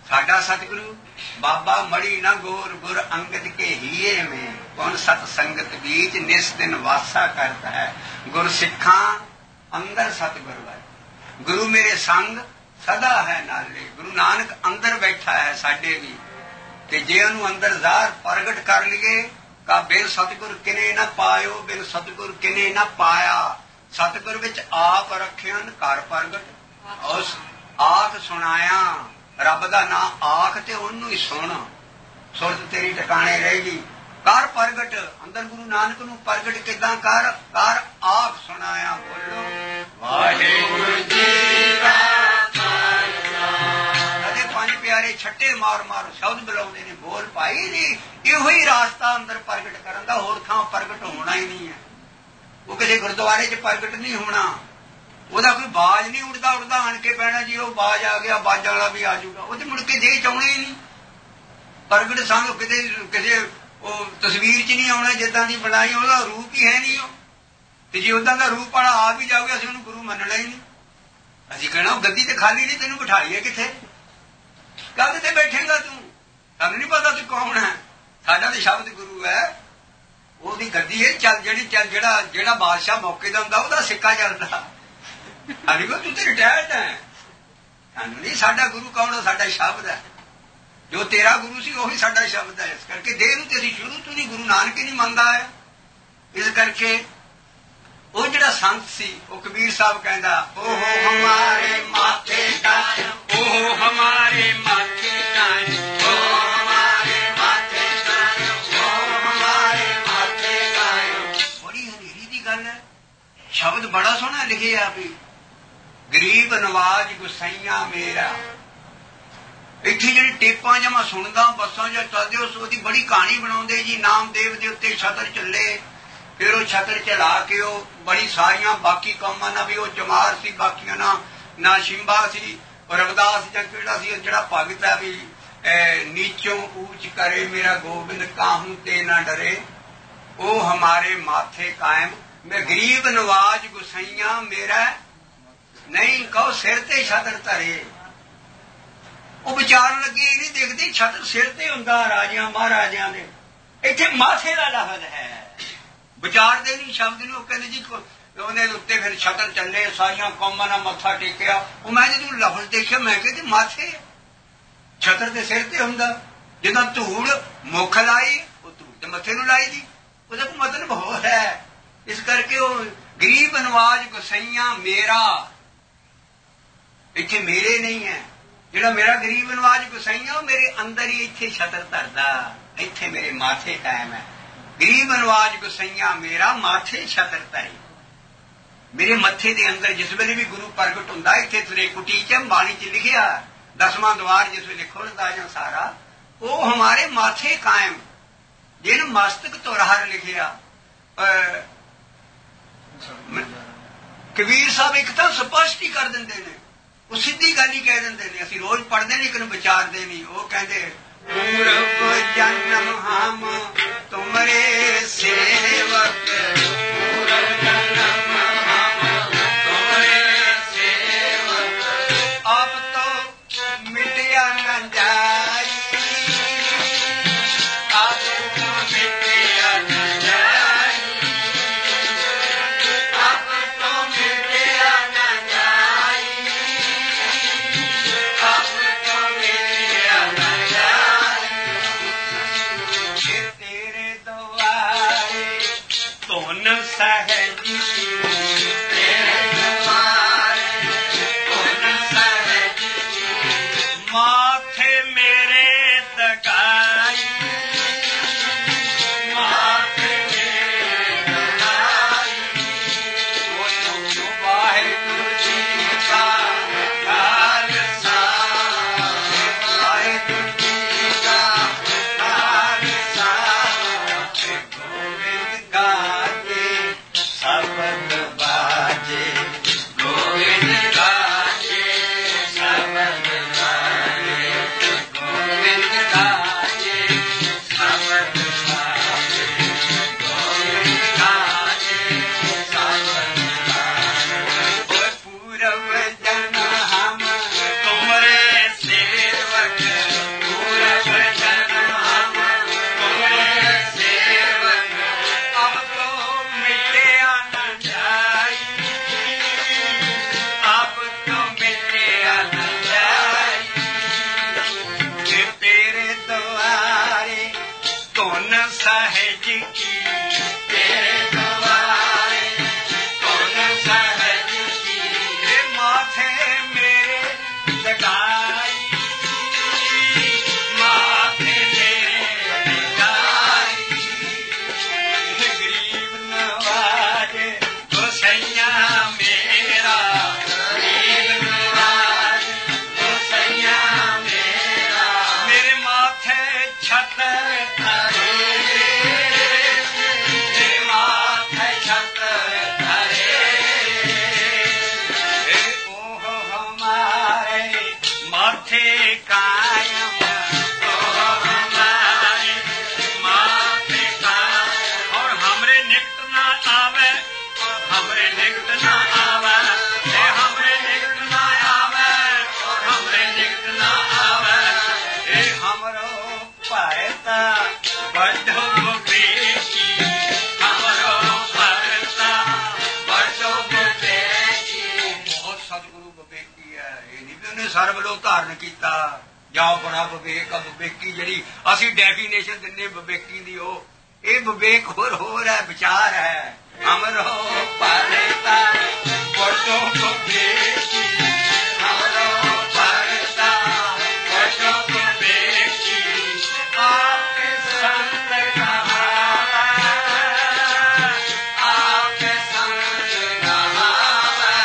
साडा सतगुरु बाबा मड़ी न गोर गुर अंगद के हिए में कौन सत संगत बीच निस दिन वासा करता है। गुर सिखा अंदर सतगुर है। गुरु मेरे संग सदा है नाले। गुरु नानक अंदर बैठा है साडे भी ते जे उन्होंने अंदर जार प्रगट कर लिए का बिन सतगुर किने न पायो बिन सतगुर किने न पाया। सतगुर विच आप रखियन घर प्रगट उस आख सुनाया रब दा ना आख ते ओनू ही सुन सुरत तेरी टकाने रहेगी। कर प्रगट अंदर गुरु नानक नू प्रगट किदां कर कर आख सुनाया। बोलो वाहिगुरु जी का खालसा। कदे पंज प्यारे छट्टे मार मार शब्द बुलाउंदे ने बोल पाई नहीं। इहो ही रास्ता अंदर प्रगट करन दा होर थां प्रगट होना ही नहीं है। वो किसी गुरुद्वारे च प्रगट नहीं होना। ਉਹਦਾ ਕੋਈ ਬਾਜ ਨਹੀਂ ਉੜਦਾ ਉੜਦਾ ਆਣ ਕੇ ਪੈਣਾ ਜੀ ਉਹ ਬਾਜ ਆ ਗਿਆ ਬਾਜ ਵਾਲਾ ਵੀ ਆ ਜਾਊਗਾ। ਉਹ ਤੇ ਮੁੜ ਕੇ ਜੇ ਚਾਉਣੇ ਹੀ ਨਹੀਂ ਪ੍ਰਗਟ ਸੰਗ ਕਿਤੇ ਕਿਸੇ ਉਹ ਤਸਵੀਰ 'ਚ ਨਹੀਂ ਆਉਣਾ ਜਿੱਦਾਂ ਦੀ ਬਣਾਈ ਉਹਦਾ ਰੂਪ ਹੀ ਹੈ ਨਹੀਂ ਉਹ। ਤੇ ਜੇ ਉਦਾਂ ਦਾ ਰੂਪ ਵਾਲਾ ਆ ਵੀ ਜਾਊਗਾ ਅਸੀਂ ਉਹਨੂੰ ਗੁਰੂ ਮੰਨਣਾ ਹੀ ਨਹੀਂ। ਅਸੀਂ ਕਹਿਣਾ ਉਹ ਗੱਦੀ ਤੇ ਖਾਲੀ ਨਹੀਂ ਤੈਨੂੰ ਬਿਠਾਈਏ ਕਿੱਥੇ ਕਾਹਦੇ ਤੇ ਬੈਠੇਗਾ ਤੂੰ ਸਾਨੂੰ ਨਹੀਂ ਪਤਾ ਤੂੰ ਕੌਣ ਹੈ। ਸਾਡਾ ਤੇ ਸ਼ਬਦ ਗੁਰੂ ਹੈ ਉਹਦੀ ਗੱਦੀ ਹੈ ਚੱਲ ਜਿਹੜੀ ਚੱਲ ਜਿਹੜਾ ਜਿਹੜਾ ਬਾਦਸ਼ਾਹ ਮੌਕੇ ਦਾ ਹੁੰਦਾ ਉਹਦਾ ਸਿੱਕਾ ਚੱਲਦਾ। ਅਰੇ ਕੋ ਤੂੰ ਤੇ ਰਿਟਾਇਰਡ ਹੈ ਸਾਨੂੰ ਨਹੀਂ ਸਾਡਾ ਗੁਰੂ ਕੌਣ ਸਾਡਾ ਸ਼ਬਦ ਹੈ। ਜੋ ਤੇਰਾ ਗੁਰੂ ਸੀ ਉਹੀ ਸਾਡਾ ਸ਼ਬਦ ਹੈ। ਇਸ ਕਰਕੇ ਦੇਹ ਨੂੰ ਤੇ ਅਸੀਂ ਸ਼ੁਰੂ ਤੋਂ ਨਹੀਂ ਗੁਰੂ ਨਾਨਕ ਹੀ ਨਹੀਂ ਮੰਨਦਾ ਹੈ। ਇਸ ਕਰਕੇ ਉਹ ਜਿਹੜਾ ਸੰਤ ਸੀ ਉਹ ਕਬੀਰ ਸਾਹਿਬ ਕਹਿੰਦਾ ਉਹ ਹਮਾਰੇ ਮਾਥੇ ਕਾਇਮ ਉਹ ਹਮਾਰੇ ਮਾਥੇ ਕਾਇਮ ਉਹ ਹਮਾਰੇ ਮਾਥੇ ਕਾਇਮ ਉਹ ਹਮਾਰੇ ਮਾਥੇ ਕਾਇਮ। ਬੜੀ ਹਨੇਰੀ ਦੀ ਗੱਲ ਹੈ। ਸ਼ਬਦ ਬੜਾ ਸੋਹਣਾ ਲਿਖਿਆ ਵੀ ਗਰੀਬ ਨਵਾਜ ਗੁਸਈਆ ਮੇਰਾ। ਇੱਥੇ ਜਿਹੜੀ ਟੇਪਾਂ ਜਮਾ ਸੁਣਦਾ ਬੱਸਾਂ ਜਾਂ ਚੱਲਦੇ ਉਸ ਉਹਦੀ ਬੜੀ ਕਹਾਣੀ ਬਣਾਉਂਦੇ ਜੀ। ਨਾਮਦੇਵ ਦੇ ਉੱਤੇ ਛਤਰ ਚੱਲੇ ਫਿਰ ਉਹ ਛਤਰ ਚਲਾ ਕੇ ਉਹ ਬੜੀ ਸਾਰੀਆਂ ਬਾਕੀ ਕੌਮਾਂ ਨਾਲ ਵੀ ਉਹ ਜਮਾਰ ਸੀ ਬਾਕੀਆਂ ਨਾਲ ਨਾ ਸ਼ਿੰਬਾ ਸੀ ਰਵਿਦਾਸ ਜਾਂ ਕਿਹੜਾ ਸੀ ਜਿਹੜਾ ਭਗਤ ਹੈ ਵੀ ਨੀਚੋਂ ਊਚ ਕਰੇ ਮੇਰਾ ਗੋਬਿੰਦ ਕਾਹੂ ਤੇ ਨਾ ਡਰੇ ਉਹ ਹਮਾਰੇ ਮਾਥੇ ਕਾਇਮ। ਮੈਂ ਗਰੀਬ ਨਵਾਜ ਗੁਸਈਆ ਮੇਰਾ ਨਹੀਂ ਕਹੋ ਸਿਰ ਤੇ ਛਤਰ ਧਰੇ। ਉਹ ਵਿਚਾਰਨ ਲੱਗੇ ਇਹ ਨਹੀਂ ਦੇਖਦੇ ਛਤਰ ਸਿਰ ਤੇ ਹੁੰਦਾ ਰਾਜਿਆਂ ਮਹਾਰਾਜਿਆਂ ਦੇ ਇੱਥੇ ਮਾਥੇ ਦਾ ਲਫ਼ਜ਼ ਹੈ। ਵਿਚਾਰਦੇ ਨਹੀਂ ਸ਼ਬਦ ਨੂੰ। ਉਹ ਕਹਿੰਦੇ ਜੀ ਉਹਦੇ ਉੱਤੇ ਫਿਰ ਛਤਰ ਚੱਲੇ ਸਾਰੀਆਂ ਕੌਮਾਂ ਨਾਲ ਮੱਥਾ ਟੇਕਿਆ। ਉਹ ਮੈਂ ਜਦੋਂ ਲਫ਼ਜ਼ ਦੇਖਿਆ ਮੈਂ ਕਹਿੰਦੀ ਮਾਥੇ ਛਤਰ ਦੇ ਸਿਰ ਤੇ ਹੁੰਦਾ ਜਿੱਦਾਂ ਧੂੜ ਮੁੱਖ ਲਾਈ ਉਹ ਧੂੜ ਤੇ ਮੱਥੇ ਨੂੰ ਲਾਈ ਦੀ ਉਹਦਾ ਕੋਈ ਮਤਲਬ ਹੋਰ ਹੈ। ਇਸ ਕਰਕੇ ਉਹ ਗਰੀਬ ਨਵਾਜ ਗੁਸਈਆ ਮੇਰਾ ਇੱਥੇ ਮੇਰੇ ਨਹੀਂ ਹੈ। ਜਿਹੜਾ ਮੇਰਾ ਗਰੀਬ ਨਵਾਜ ਗੁਸਈਆ ਉਹ ਮੇਰੇ ਅੰਦਰ ਹੀ ਇੱਥੇ ਛਤਰ ਧਰਦਾ ਇੱਥੇ ਮੇਰੇ ਮਾਥੇ ਕਾਇਮ ਹੈ। ਗਰੀਬ ਨਵਾਜ ਗੁਸਈਆ ਮੇਰਾ ਮਾਥੇ ਛਤਰ ਧਰੇ। ਮੇਰੇ ਮੱਥੇ ਦੇ ਅੰਦਰ ਜਿਸ ਵੇਲੇ ਵੀ ਗੁਰੂ ਪ੍ਰਗਟ ਹੁੰਦਾ ਇੱਥੇ ਤੁਰੇ ਕੁਟੀ ਚ ਬਾਣੀ ਚ ਲਿਖਿਆ ਦਸਵਾਂ ਦਵਾਰ ਜਿਸ ਵੇਲੇ ਖੁੱਲਦਾ ਜਾਂ ਸਾਰਾ ਉਹ ਹਮਾਰੇ ਮਾਥੇ ਕਾਇਮ। ਜਿਹਨੂੰ ਮਸਤਕ ਤੋਂ ਹਰ ਲਿਖਿਆ ਕਬੀਰ ਸਾਹਿਬ ਇੱਕ ਤਾਂ ਸਪਸ਼ਟ ਹੀ ਕਰ ਦਿੰਦੇ ਨੇ ਉਹ ਸਿੱਧੀ ਗੱਲ ਹੀ ਕਹਿ ਦਿੰਦੇ ਨੇ। ਅਸੀਂ ਰੋਜ਼ ਪੜ੍ਹਦੇ ਨੇ ਇੱਕ ਨੂੰ ਵਿਚਾਰਦੇ ਨਹੀਂ। ਉਹ ਕਹਿੰਦੇ ਪੂਰਬ ਜਨਮ ਹਮ ਤੁਮਰੇ ਸੇਵਕ ਪੂਰਬ ਜਨਮ ਹਮ ਤੁਮਰੇ ਸੇਵਕ ਅਬ ਤੋ ਮਿਟਿਆ ਨ ਜਾਈ ਅਬ ਤੋ ਮਿਟਿਆ ਨ ਜਾਈ ਅਬ ਤੋ ਮਿਟਿਆ ਨ ਜਾਈ ਅਬ ਤੋ ਮਿਟਿਆ ਨ ਜਾਈ। ਤੇਰੇ ਦੁਆਰੇ ਧੁਨ ਧਾਰਨ ਕੀਤਾ। ਜਾਂ ਬੜਾ ਵਿਵੇਕ ਆ, ਵਿਵੇਕੀ ਜਿਹੜੀ ਅਸੀਂ ਡੈਫੀਨੇਸ਼ਨ ਦਿੰਦੇ ਵਿਵੇਕੀ ਦੀ, ਉਹ ਇਹ ਵਿਵੇਕ ਹੋਰ ਹੋਰ ਹੈ, ਵਿਚਾਰ ਹੈ। ਅਮਰੋ ਪਰਤਾ ਬੜੋ ਵਿਵੇਕੀ, ਅਮਰੋ ਪਰਤਾ ਬੜੋ ਵਿਵੇਕੀ, ਆਪੇ ਸੰਤ ਕਹਾਵੈ, ਆਪੇ ਸੰਤ ਕਹਾਵੈ,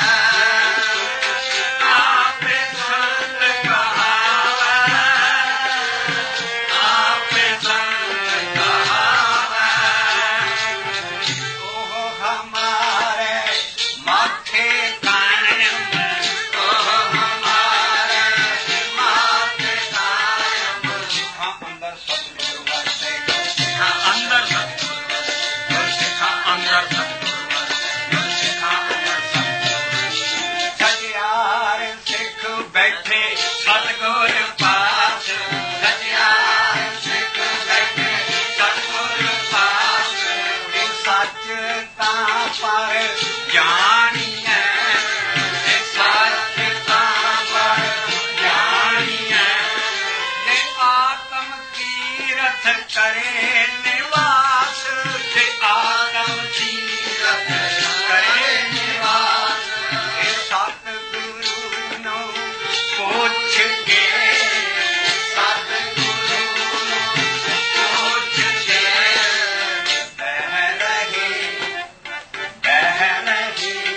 ਆਪੇ ਸੰਤ ਕਹਾਵੈ, ਆਪੇ ਸੰਤ ਕਹਾਵੈ। ਉਹ ਹਮਾਰੇ ਮਾਥੇ ਕਾਇਮ, ਉਹ ਹਮਾਰੇ ਮਾਥੇ ਕਾਇਮ, ਸਿੱਖਾਂ ਅੰਦਰ ਸਤਿਗੁਰ ਵਰਤੇ, ਸਿੱਖਾਂ ਅੰਦਰ ਸਤਿਗੁਰ ਵਰਤੇ, ਸਿੱਖਾਂ ਅੰਦਰ ਸਤਿਗੁਰ ਵਰਤੇ, ਸਿੱਖਾਂ ਅੰਦਰ ਸਤਿਗੁਰ। ਸਚਿਆਰ ਸਿੱਖ ਬੈਠੇ ਸਤਿਗੁਰ ਪਾਸ, ਸਚਿਆਰ ਸਿੱਖ ਬੈਠੇ ਸਤਿਗੁਰ ਪਾਸ, ਇਹ ਸੱਚ ਤਾਂ ਪਰ ਜਾਣੀਐ, ਇਹ ਸੱਚ ਤਾਂ ਪਰ ਜਾਣੀਐ, ਜੇ ਆਤਮ ਕੀਰਤ ਕਰੇ ਨਿਵਾਸ, ਜੇ ਆਤਮ ਕੀਰਤ ਕਰੇ ਨਿਵਾਸ, ਇਹ ਸਤਿਗੁਰੂ ਨੂੰ ਪੁੱਛ ਕੇ, ਸਤਿਗੁਰੂ ਨੂੰ ਪੁੱਛ ਕੇ, ਬਹਿ ਰਹੇ, ਬਹਿ ਰਹੇ,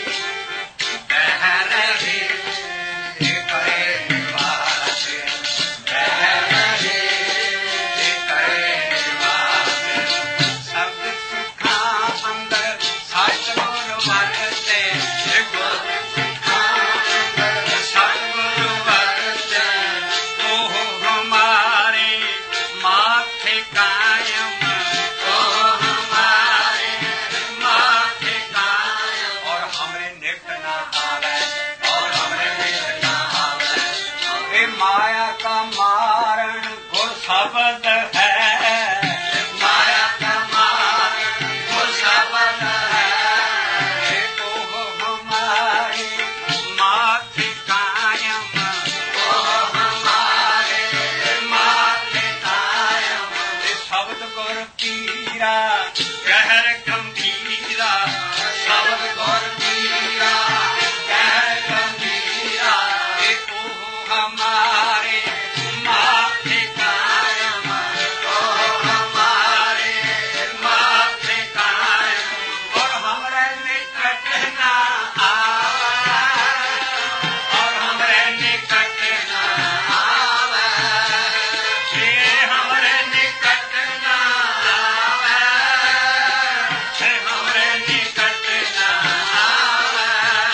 ਬਹਿ ਰਹੇ, ਇਹ ਕਰੇ ਨਿਵਾਸ, ਬਹਿ ਰਹੇ, ਇਹ ਕਰੇ ਨਿਵਾਸ। ਸਭ ਸਿੱਖਾਂ ਅੰਦਰ ਸਤਿਗੁਰ ਵਰਤੇ, ਗੁਰ ਸਿੱਖਾਂ ਅੰਦਰ ਸਤਿਗੁਰ ਵਰਤੇ, ਉਹ ਹਮਾਰੇ ਮਾਥੇ ਕਾਇਮ, ਉਹ ਹਮਾਰੇ माथे कायम, और हमरे निकट न आवे, और हमरे निकट न आवे। ये माया का मारण गुर शब्द है, माया का मारण गुर शब्द है, ये ओ हमारे माथे कायम, ओ हमारे माथे कायम। ये शब्द गुर पीरा कहर गंभीरा, शब्द गुर पीरा कहर गंभीरा, ये ओ हमारे माथे कायम, ओ हमारे माथे कायम, और हमरे निकट न आवे, और हमरे निकट न आवे, ये हमरे निकट न आवे, ये हमरे निकट न आवे।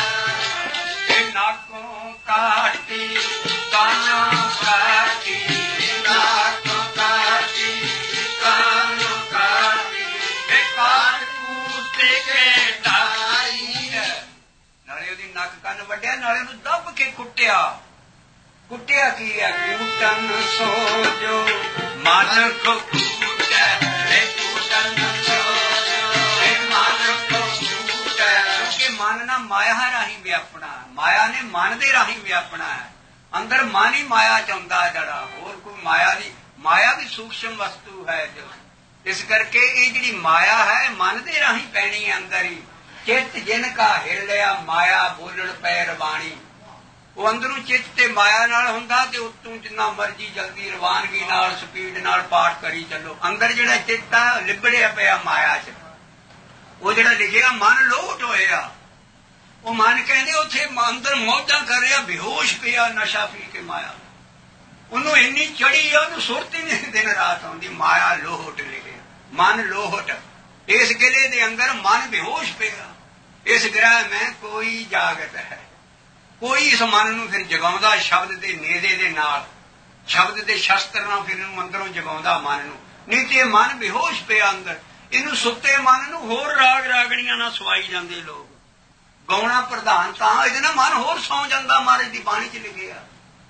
ये नाकों काटी कानों काटी, नाकों काटी कानों काटी, ये काट कूट के डाई है। नाले ਉਹਦੀ ਨੱਕ ਕੰਨ ਵੱਢਿਆ, ਨਾਲੇ ਉਹਨੂੰ ਦੱਬ ਕੇ ਕੁੱਟਿਆ। ਕੁੱਟਿਆ ਕੀ ਹੈ? ਕੂਟਨ ਸੋ ਜੋ ਮਨ ਕੋ ਕੂਟੈ, ਇਹ ਕੂਟਨ ਸੋ ਜੋ ਇਹ ਮਨ ਕੋ ਕੂਟੈ। ਕਿਉਂਕਿ ਮਨ ਨਾ ਮਾਇਆ ਰਾਹੀਂ ਵਿਆਪਣਾ, ਮਾਇਆ ਨੇ ਮਨ ਦੇ ਰਾਹੀਂ ਵਿਆਪਣਾ ਹੈ। ਅੰਦਰ ਮਨ ਹੀ ਮਾਇਆ ਚ ਆਉਂਦਾ ਜਿਹੜਾ, ਹੋਰ ਕੋਈ ਮਾਇਆ ਦੀ, ਮਾਇਆ ਵੀ ਸੂਖਸ਼ਮ ਵਸਤੂ ਹੈ ਜੋ। ਇਸ ਕਰਕੇ ਇਹ ਜਿਹੜੀ ਮਾਇਆ ਹੈ ਮਨ ਦੇ ਰਾਹੀਂ ਪੈਣੀ ਹੈ ਅੰਦਰ ਹੀ। ਚਿੱਤ ਜਿਨ ਕਾ ਹਿਰਲਿਆ ਮਾਇਆ ਬੋਲਣ ਪੈ ਰਵਾਣੀ, ਉਹ ਅੰਦਰੋਂ ਚਿੱਤ ਤੇ ਮਾਇਆ ਨਾਲ ਹੁੰਦਾ, ਤੇ ਉੱਤੋਂ ਜਿੰਨਾ ਮਰਜੀ ਜਲਦੀ ਰਵਾਨਗੀ ਨਾਲ ਸਪੀਡ ਨਾਲ ਪਾਠ ਕਰੀ ਚੱਲੋ। ਅੰਦਰ ਜਿਹੜਾ ਚਿੱਤ ਆ ਲਿਬੜਿਆ ਪਿਆ ਮਾਇਆ ਚ, ਉਹ ਜਿਹੜਾ ਲਿਖਿਆ ਮਨ ਲੋਟ ਹੋਇਆ, ਉਹ ਮਨ ਕਹਿੰਦੇ ਉੱਥੇ ਅੰਦਰ ਮੌਜਾਂ ਕਰ ਰਿਹਾ, ਬੇਹੋਸ਼ ਪਿਆ ਨਸ਼ਾ ਪੀ ਕੇ ਮਾਇਆ। ਉਹਨੂੰ ਇੰਨੀ ਚੜੀ ਆ, ਉਹਨੂੰ ਸੁਰਤ ਹੀ ਨਹੀਂ ਦਿਨ ਰਾਤ ਆਉਂਦੀ। ਮਾਇਆ ਲੋਹਟ ਲਿਖਿਆ, ਮਨ ਲੋਹਟ। ਇਸ ਕਿਲੇ ਦੇ ਅੰਦਰ ਮਨ ਬੇਹੋਸ਼ ਪਿਆ। ਇਸ ਗ੍ਰਹਿ ਮੈਂ ਕੋਈ ਜਾਗਤ ਹੈ, ਕੋਈ ਇਸ ਮਨ ਨੂੰ ਫਿਰ ਜਗਾਉਂਦਾ ਸ਼ਬਦ ਦੇ ਨੇੜੇ ਦੇ ਨਾਲ, ਸ਼ਬਦ ਦੇ ਸ਼ਸਤਰ ਨਾਲ ਫਿਰ ਇਹਨੂੰ ਅੰਦਰੋਂ ਜਗਾਉਂਦਾ ਮਨ ਨੂੰ। ਨਹੀਂ ਤੇ ਮਨ ਬੇਹੋਸ਼ ਪਿਆ ਅੰਦਰ। ਇਹਨੂੰ ਸੁੱਤੇ ਮਨ ਨੂੰ ਹੋਰ ਰਾਗ ਰਾਗਣੀਆਂ ਨਾਲ ਸਵਾਈ ਜਾਂਦੇ ਲੋਕ। ਗਾਉਣਾ ਪ੍ਰਧਾਨ ਤਾਂ ਇਹਦੇ ਨਾਲ ਮਨ ਹੋਰ ਸੌ ਜਾਂਦਾ। ਮਹਾਰਾਜ ਦੀ ਬਾਣੀ ਚ ਲਿਖਿਆ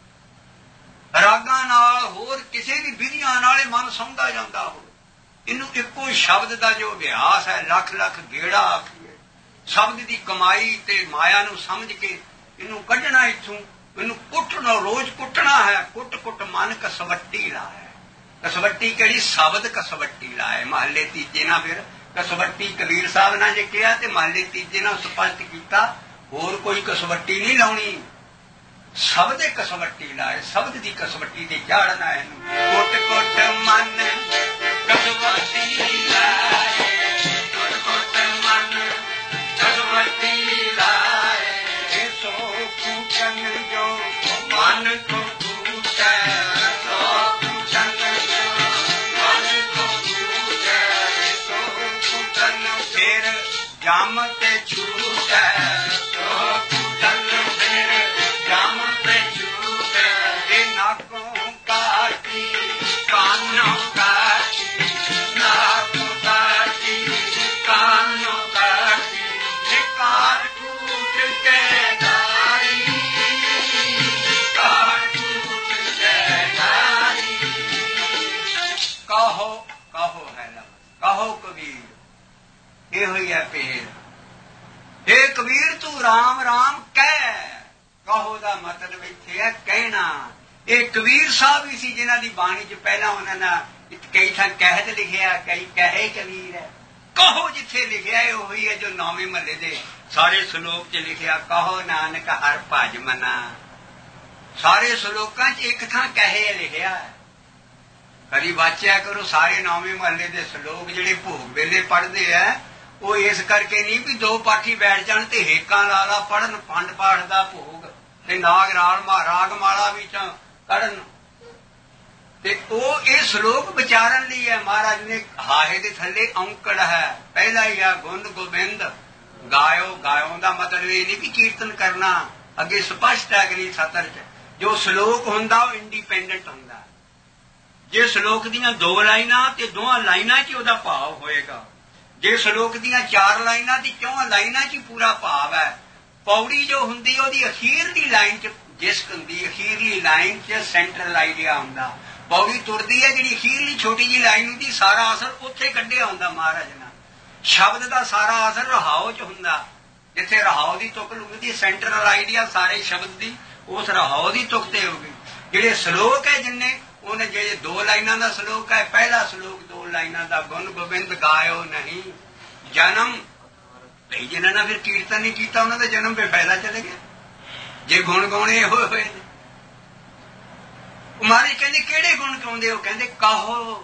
ਰਾਗਾਂ ਨਾਲ ਹੋਰ ਕਿਸੇ ਵੀ ਵਿਧੀਆਂ ਨਾਲ ਇਹ ਮਨ ਸੌਂਦਾ ਜਾਂਦਾ ਹੋ। ਇਹਨੂੰ ਇੱਕੋ ਸ਼ਬਦ ਦਾ ਜੋ ਅਭਿਆਸ ਹੈ, ਲੱਖ ਲੱਖ ਗੇੜਾ ਆਖੀਏ, ਸ਼ਬਦ ਦੀ ਕਮਾਈ ਤੇ ਮਾਇਆ ਨੂੰ ਸਮਝ ਕੇ ਇਹਨੂੰ ਕੱਢਣਾ ਇੱਥੋਂ, ਮੈਨੂੰ ਕੁੱਟਣਾ, ਰੋਜ਼ ਕੁੱਟਣਾ ਹੈ। ਕੁੱਟ ਕੁੱਟ ਮਨ ਕਸਵੱਟੀ ਲਾਏ। ਕਸਵੱਟੀ ਕਿਹੜੀ? ਸ਼ਬਦ ਕਸਵੱਟੀ ਲਾਏ। ਮਹੱਲੇ ਤੀਜੇ ਨਾਲ ਫਿਰ ਕਸਵੱਟੀ ਕਬੀਰ ਸਾਹਿਬ ਨੇ ਜੇ ਕਿਹਾ ਤੇ ਮਹੱਲੇ ਤੀਜੇ ਨਾਲ ਸਪਸ਼ਟ ਕੀਤਾ, ਹੋਰ ਕੋਈ ਕਸਵੱਟੀ ਨਹੀਂ ਲਾਉਣੀ। ਸ਼ਬਦ ਕਸਵੱਟੀ ਲਾਏ, ਸ਼ਬਦ ਦੀ ਕਸਵੱਟੀ ਤੇ ਚਾੜਨਾ ਇਹਨੂੰ। ਕੁੱਟ ਕੁੱਟ ਮਨ ਕਸਵੱਟੀ ਲਾਏ, ਕੁੱਟ ਕੁੱਟ ਮਨ ਕਸਵੱਟੀ ਲਾਏ। ਸੋ ਕੂਚਨ ਜੋ ਮਨ ਕੋ ਕੂਚੈ, ਸੋ ਕੂਚਨ ਜੋ ਮਨ ਕੋ ਕੂਚੈ। ਸੋ ਕੂਚਨ ਫਿਰ ਜਮ ਤੇ ਛੂਟੈ, ਸੋ ਕੂਚਨ ਫਿਰ ਜਮ ਤੇ ਛੂਟੈ। ਇਹ ਨਾਕੋਂ ਕਾਟੀ ਕਾਨੋਂ ਕਾਟੀ, ਨਾਕੋਂ ਕਾਟੀ ਕਾਨੋਂ ਕਾਟੀ। ਇਹ ਕਾਰ ਕੂਟ ਕੇ ਗਾਰੀ, ਕਾਰ ਕੂਟ ਕੇ ਗਾਰੀ। ਕਹੋ ਕਹੋ ਹੈ ਲਫ਼ਜ਼, ਕਹੋ ਕਬੀਰ, ਇਹੋ ਹੀ ਹੈ ਪੇਰ। ਇਹ ਕਬੀਰ ਤੂੰ ਰਾਮ ਰਾਮ ਕਹਿ। ਕਹੋ ਦਾ ਮਤਲਬ ਇੱਥੇ ਹੈ ਕਹਿਣਾ। ਇਹ ਕਬੀਰ ਸਾਹਿਬ ਵੀ ਸੀ ਜਿਨ੍ਹਾਂ ਦੀ ਬਾਣੀ ਚ ਪਹਿਲਾਂ ਉਹਨਾਂ ਨੇ ਕਈ ਥਾਂ ਕਹਿਤ ਲਿਖਿਆ, ਕਈ ਕਹੇ ਕਬੀਰ ਹੈ। ਕਹੋ ਜਿੱਥੇ ਲਿਖਿਆ ਹੈ ਉਹੀ ਹੈ ਜੋ ਨੌਵੇਂ ਮਹੱਲੇ ਦੇ ਸਾਰੇ ਸ਼ਲੋਕ ਚ ਲਿਖਿਆ, ਕਹੋ ਨਾਨਕ ਹਰ ਭਜ ਮਨਾ। ਸਾਰੇ ਸ਼ਲੋਕਾਂ ਚ ਇੱਕ ਥਾਂ ਕਹੇ ਲਿਖਿਆ ਹੈ। ਕਦੀ ਵਾਚਿਆ ਕਰੋ ਸਾਰੇ ਨੌਵੇਂ ਮਹੱਲੇ ਦੇ ਸ਼ਲੋਕ ਜਿਹੜੇ ਭੋਗ ਵੇਲੇ ਪੜ੍ਹਦੇ ਆ, ਉਹ ਇਸ ਕਰਕੇ ਨਹੀਂ ਵੀ ਦੋ ਪਾਠੀ ਬੈਠ ਜਾਣ ਤੇ ਹੇਕਾਂ ਲਾ ਲਾ ਪੜ੍ਹਨ ਪੰਡ ਪਾਠ ਦਾ ਭੋਗ ਤੇ ਨਾਗ ਰਾਲ ਰਾਗ ਮਾਲਾ ਵੀ ਚ ਕਰਨ, ਤੇ ਉਹ ਇਹ ਸ਼ਲੋਕ ਵਿਚਾਰਨ ਲਈ ਹੈ। ਮਹਾਰਾਜ ਨੇ ਹਾਹੇ ਦੇ ਥੱਲੇ ਔਂਕੜ ਹੈ, ਪਹਿਲਾ ਹੀ ਆ ਗੁੰਦ ਗੋਬਿੰਦ ਗਾਇਓ। ਗਾਇਓ ਦਾ ਮਤਲਬ ਇਹ ਨਹੀਂ ਕਿ ਕੀਰਤਨ ਕਰਨਾ, ਅੱਗੇ ਸਪਸ਼ਟ ਹੈ ਅਗਲੀ ਸਤਰ ਚ। ਜੋ ਸ਼ਲੋਕ ਹੁੰਦਾ ਉਹ ਇੰਡੀਪੈਂਡੈਂਟ ਹੁੰਦਾ। ਜੇ ਸ਼ਲੋਕ ਦੀਆਂ ਦੋ ਲਾਈਨਾਂ ਤੇ ਦੋਹਾਂ ਲਾਈਨਾਂ ਚ ਉਹਦਾ ਭਾਵ ਹੋਏਗਾ। ਜੇ ਸ਼ਲੋਕ ਦੀਆਂ ਚਾਰ ਲਾਈਨਾਂ ਤੇ ਚੌਹਾਂ ਲਾਈਨਾਂ ਚ ਹੀ ਪੂਰਾ ਭਾਵ ਹੈ। ਪੌੜੀ ਜੋ ਹੁੰਦੀ ਉਹਦੀ ਅਖੀਰਲੀ ਲਾਈਨ ਚ ਜਿਸਕ ਹੁੰਦੀ, ਅਖੀਰਲੀ ਲਾਈਨ ਚ ਸੈਂਟਰਲ ਆਈਡੀਆ ਹੁੰਦਾ। ਪੌੜੀ ਤੁਰਦੀ ਹੈ ਜਿਹੜੀ ਅਖੀਰਲੀ ਛੋਟੀ ਜਿਹੀ ਲਾਈਨ ਹੁੰਦੀ, ਸਾਰਾ ਅਸਰ ਉੱਥੇ ਕੱਢਿਆ ਹੁੰਦਾ ਮਹਾਰਾਜ ਨੇ। ਸ਼ਬਦ ਦਾ ਸਾਰਾ ਅਸਰ ਰਹਾਓ ਚ ਹੁੰਦਾ। ਜਿੱਥੇ ਰਹਾਓ ਦੀ ਤੁਕ ਲੁਕਦੀ, ਸੈਂਟਰਲ ਆਈਡੀਆ ਸਾਰੇ ਸ਼ਬਦ ਦੀ ਉਸ ਰਹਾਓ ਦੀ ਤੁਕ ਤੇ ਹੋਗੀ। ਜਿਹੜੇ ਸ਼ਲੋਕ ਹੈ ਜਿੰਨੇ ਉਹਨੇ, ਜਿਹੜੇ ਦੋ ਲਾਈਨਾਂ ਦਾ ਸ਼ਲੋਕ ਹੈ, ਪਹਿਲਾ ਸ਼ਲੋਕ ਦੋ ਲਾਈਨਾਂ ਦਾ ਗੁਣ ਗੋਬਿੰਦ ਗਾਇਓ ਨਹੀਂ ਜਨਮ। ਭਈ ਜਿਹਨਾਂ ਨੇ ਫਿਰ ਕੀਰਤਨ ਨਹੀਂ ਕੀਤਾ ਉਹਨਾਂ ਦਾ ਜਨਮ ਬੇਫਾਇਦਾ ਚਲੇ ਗਿਆ ਜੇ ਗੁਣ ਗਾਉਣੇ ਹੋਏ ਹੋਏ ਨੇ। ਮਹਾਰਾਜ ਕਹਿੰਦੇ ਕਿਹੜੇ ਗੁਣ ਗਾਉਂਦੇ ਹੋ? ਕਹਿੰਦੇ ਕਹੋ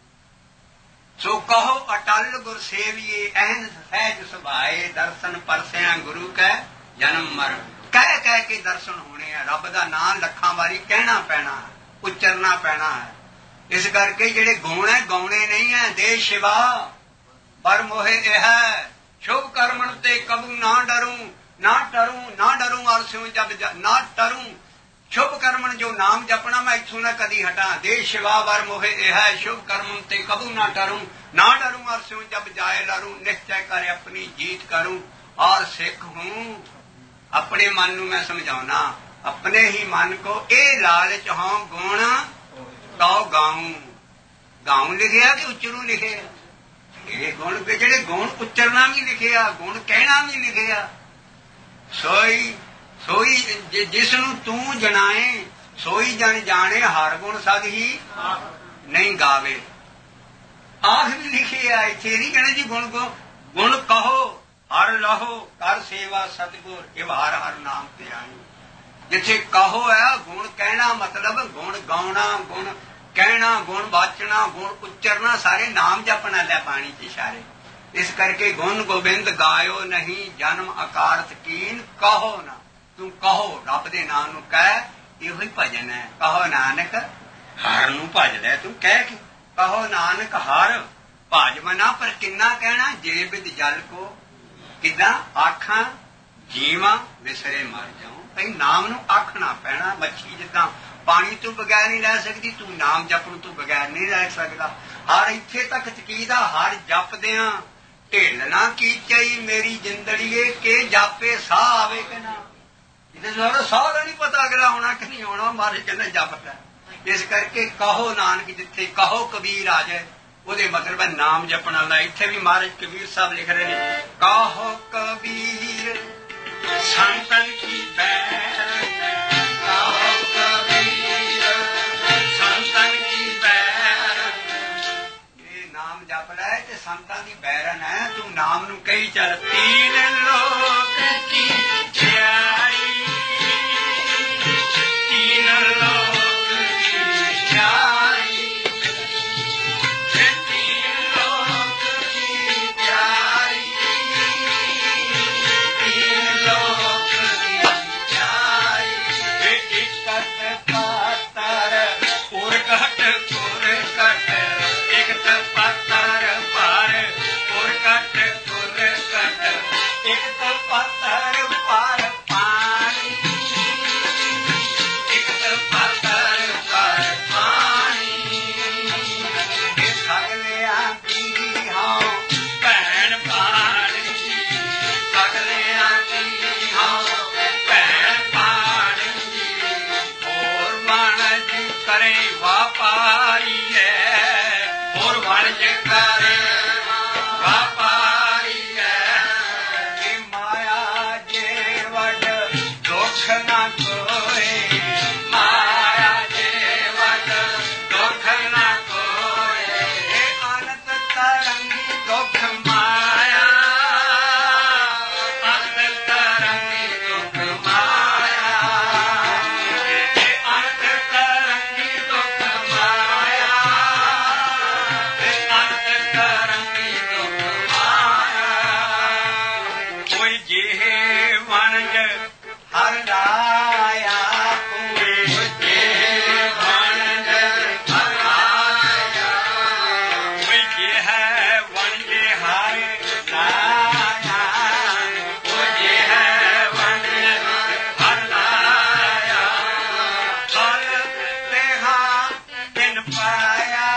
ਸੋ ਕਹੋ ਅਟਲ ਗੁਰ ਸੇਵੀਏ ਐਨ ਸਹਿਜ ਸੁਭਾਏ। ਦਰਸ਼ਨ ਪਰਸਿਆ ਗੁਰੂ ਕੈ ਜਨਮ ਮਰਨ। ਕਹਿ ਕਹਿ ਕੇ ਦਰਸ਼ਨ ਹੋਣੇ ਆ। ਰੱਬ ਦਾ ਨਾਮ ਲੱਖਾਂ ਵਾਰੀ ਕਹਿਣਾ ਪੈਣਾ, ਉਚਰਨਾ ਪੈਣਾ ਹੈ। ਇਸ ਕਰਕੇ ਜਿਹੜੇ ਗੁਣ ਹੈ ਗਾਉਣੇ ਨਹੀਂ ਹੈ। ਦੇ ਸ਼ਿਵਾ ਪਰ ਮੋਹੇ ਇਹ ਹੈ ਸ਼ੁਭ ਕਰਮਣ ਤੇ ਕਬੂ ਨਾ ਡਰੂ, ਨਾ ਡਰੂ ਨਾ ਡਰੂ ਅਰਸਿਓ ਜਬ ਨਾ ਡਰੂ। ਸ਼ੁਭ ਕਰਮਣ ਜੋ ਨਾਮ ਜਪਣਾ ਮੈਂ ਇੱਥੋਂ ਨਾ ਕਦੀ ਹਟਾਂ। ਦੇ ਸ਼ਿਵਾ ਵਰ ਮੋਹੇ ਇਹ ਹੈ ਸ਼ੁਭ ਕਰਮਣ ਤੇ ਕਬੂ ਨਾ ਡਰੂ, ਨਾ ਡਰੂ ਅਰਸਿਓ ਜਬ ਜਾਏ ਲਰੂ। ਨਿਸ਼ਚੈ ਕਰ ਆਪਣੀ ਜੀਤ ਕਰੂੰ ਔਰ ਸਿੱਖ ਹੂੰ। ਆਪਣੇ ਮਨ ਨੂੰ ਮੈਂ ਸਮਝਾਉਣਾ, ਆਪਣੇ ਹੀ ਮਨ ਕੋ ਇਹ ਲਾਲਚ ਹਾਂ ਗੁਣ ਕਹੋ ਗਾਉਂ। ਗਾਉਂ ਲਿਖਿਆ ਕਿ ਉਚਰੂ ਲਿਖਿਆ? ਇਹ ਗੁਣ ਜਿਹੜੇ ਗੁਣ ਉਚਰਨਾ ਵੀ ਲਿਖਿਆ, ਗੁਣ ਕਹਿਣਾ ਵੀ ਲਿਖਿਆ। ਸੋਈ ਸੋਈ ਜਿਸ ਨੂੰ ਤੂੰ ਜਣਾਏ ਸੋਈ ਜਨ ਜਾਣੇ। ਹਰ ਗੁਣ ਸਦ ਹੀ ਨਹੀਂ ਗਾਵੇ। ਆਖ ਵੀ ਲਿਖਿਆ ਇੱਥੇ ਨਹੀਂ ਕਹਿਣਾ ਜੀ ਗੁਣ ਕੋ। ਗੁਣ ਕਹੋ ਹਰ ਲਹੋ ਕਰ ਸੇਵਾ ਸਤਿਗੁਰ ਇਹ ਹਰ ਹਰ ਨਾਮ ਤੇ ਆਈ। ਜਿੱਥੇ ਕਹੋ ਹੈ ਗੁਣ ਕਹਿਣਾ, ਮਤਲਬ ਗੁਣ ਗਾਉਣਾ, ਗੁਣ ਕਹਿਣਾ, ਗੁਣ ਵਾਚਣਾ, ਗੁਣ ਉਚਰਨਾ, ਸਾਰੇ ਨਾਮ ਜਪਣਾ ਲੈ ਬਾਣੀ ਚ ਇਸ਼ਾਰੇ। ਇਸ ਕਰਕੇ ਗੁਣ ਗੋਬਿੰਦ ਗਾਇਓ ਨਹੀਂ ਜਨਮ ਅਕਾਰਥ ਕੀਨ। ਕਹੋ ਨਾ, ਤੂੰ ਕਹੋ ਰੱਬ ਦੇ ਨਾਮ ਨੂੰ ਕਹਿ, ਇਹੋ ਹੀ ਭਜਨ ਹੈ। ਕਹੋ ਨਾਨਕ ਹਰ ਨੂੰ ਭਜ ਲੈ ਤੂੰ ਕਹਿ ਕੇ। ਕਹੋ ਨਾਨਕ ਹਰ ਭਜ ਮਨਾ। ਪਰ ਕਿੰਨਾ ਕਹਿਣਾ? ਜੇ ਬਿਦ ਜਲ ਕੋ ਕਿੱਦਾਂ ਆਖਾਂ ਜੀਵਾਂ ਵਿਸਰੇ ਮਰ ਜਾਉ। ਭਈ ਨਾਮ ਨੂੰ ਆਖਣਾ ਪੈਣਾ। ਮੱਛੀ ਜਿੱਦਾਂ ਪਾਣੀ ਤੋਂ ਬਗੈਰ ਨਹੀਂ ਰਹਿ ਸਕਦੀ, ਤੂੰ ਨਾਮ ਜਪਣ ਤੋਂ ਬਗੈਰ ਨਹੀਂ ਰਹਿ ਸਕਦਾ। ਹਰ ਇੱਥੇ ਤੱਕ ਚਕੀਦਾ ਹਰ ਜਪਦਿਆਂ ਢਿੱਲ ਨਾ ਕੀਚਈ ਮੇਰੀ ਜਿੰਦੜੀਏ ਕਿ ਜਾਪੇ ਸਾਹ ਆਵੇ ਕਿ ਨਾ। ਇਹਦੇ ਸਾਰਾ ਸਾਹ ਦਾ ਨਹੀਂ ਪਤਾ ਅਗਲਾ ਆਉਣਾ ਕਿ ਨਹੀਂ ਆਉਣਾ। ਮਾਰੇ ਕਹਿੰਦੇ ਜਪਦਾ। ਇਸ ਕਰਕੇ ਕਹੋ ਨਾਨਕ, ਜਿੱਥੇ ਕਹੋ ਕਬੀਰ ਆ ਜਾਏ ਉਹਦੇ ਮਤਲਬ ਹੈ ਨਾਮ ਜਪਣ ਵਾਲਾ। ਇੱਥੇ ਵੀ ਮਹਾਰਾਜ ਕਬੀਰ ਸਾਹਿਬ ਲਿਖ ਰਹੇ ਨੇ, ਕਹੋ ਕਬੀਰ ਸੰਤਨ ਕੀ ਬੈਠ ਸੰਤਾਂ ਦੀ ਬੈਰਨ ਹੈ। ਤੂੰ ਨਾਮ ਨੂੰ ਕਹੀ ਚੱਲ ਤੀਨ ਲੋਕ ਕੀ ਪਿਆਰੀ, ਤੀਨ ਲੋਕ ਕੀ ਪਿਆਰੀ, ਤੀਨ ਲੋਕ ਕੀ ਪਿਆਰੀ, ਤੀਨ ਲੋਕ ਕੀ ਪਿਆਰੀ। ਇਕਤ ਪਾਤਰ ਉਰ ਘਟ ਉਰ ਘਟ, ਇਕਤ ਪਾਤਰ ਪਰ ਉਰ ਘਟ ਉਰ ਘਟ, ਇਕਤ ਪਾਤਰ ਪਰ ਪਾਣੀ, ਇਕਤ ਪਾਤਰ ਪਰ ਪਾਣੀ। ਇਹ ਸਗਲਿਆਂ ਦੀ ਹਾਂ ਭੈਣ ਪਾਣੀ, ਸਗਲਿਆਂ ਦੀ ਹਾਂ ਭੈਣ ਪਾਣੀ। ਹੋਰ ਵਣਜ ਕਰੇ ਵਾਪਾਰੀ ਹੈ, ਹੋਰ ਵਣਜ ਕਰੇ ਵਾਪਾਰੀ ਹੈ। ਇਹ ਮਾਇਆ ਜੇ ਵਡ ਦੁੱਖ ਨਾ ਕੋਏ, ਮਾਇਆ ਜੇ ਵਡ ਦੁੱਖ ਨਾ ਕੋਏ। ਇਹ ਅਨੰਤ ਤਰੰਗੀ ਦੁੱਖ ਮਾਇਆ, ਅਨੰਤ ਤਰੰਗੀ ਦੁੱਖ ਮਾਇਆ। ਇਹ ਅਨੰਤ ਤਰੰਗੀ ਦੁੱਖ ਮਾਇਆ, ਇਹ ਅਨੰਤ ਤਰੰਗੀ ਦੁੱਖ ਮਾਇਆ। ਕੋਈ ਜਿਹੇ ਵਣਜ ਹਰ ਲਾਇਆ, ਕੋਈ ਜਿਹੇ ਵਣਜ ਹਰ ਲਾਇਆ, ਕੋਈ ਜਿਹੇ ਵਣਜ ਹਰ ਲਾਇਆ, ਕੋਈ ਜਿਹੇ ਵਣਜ ਹਰ ਲਾਇਆ। ਹਰ ਤੇਹਾ ਦਿਨ ਪਾਇਆ,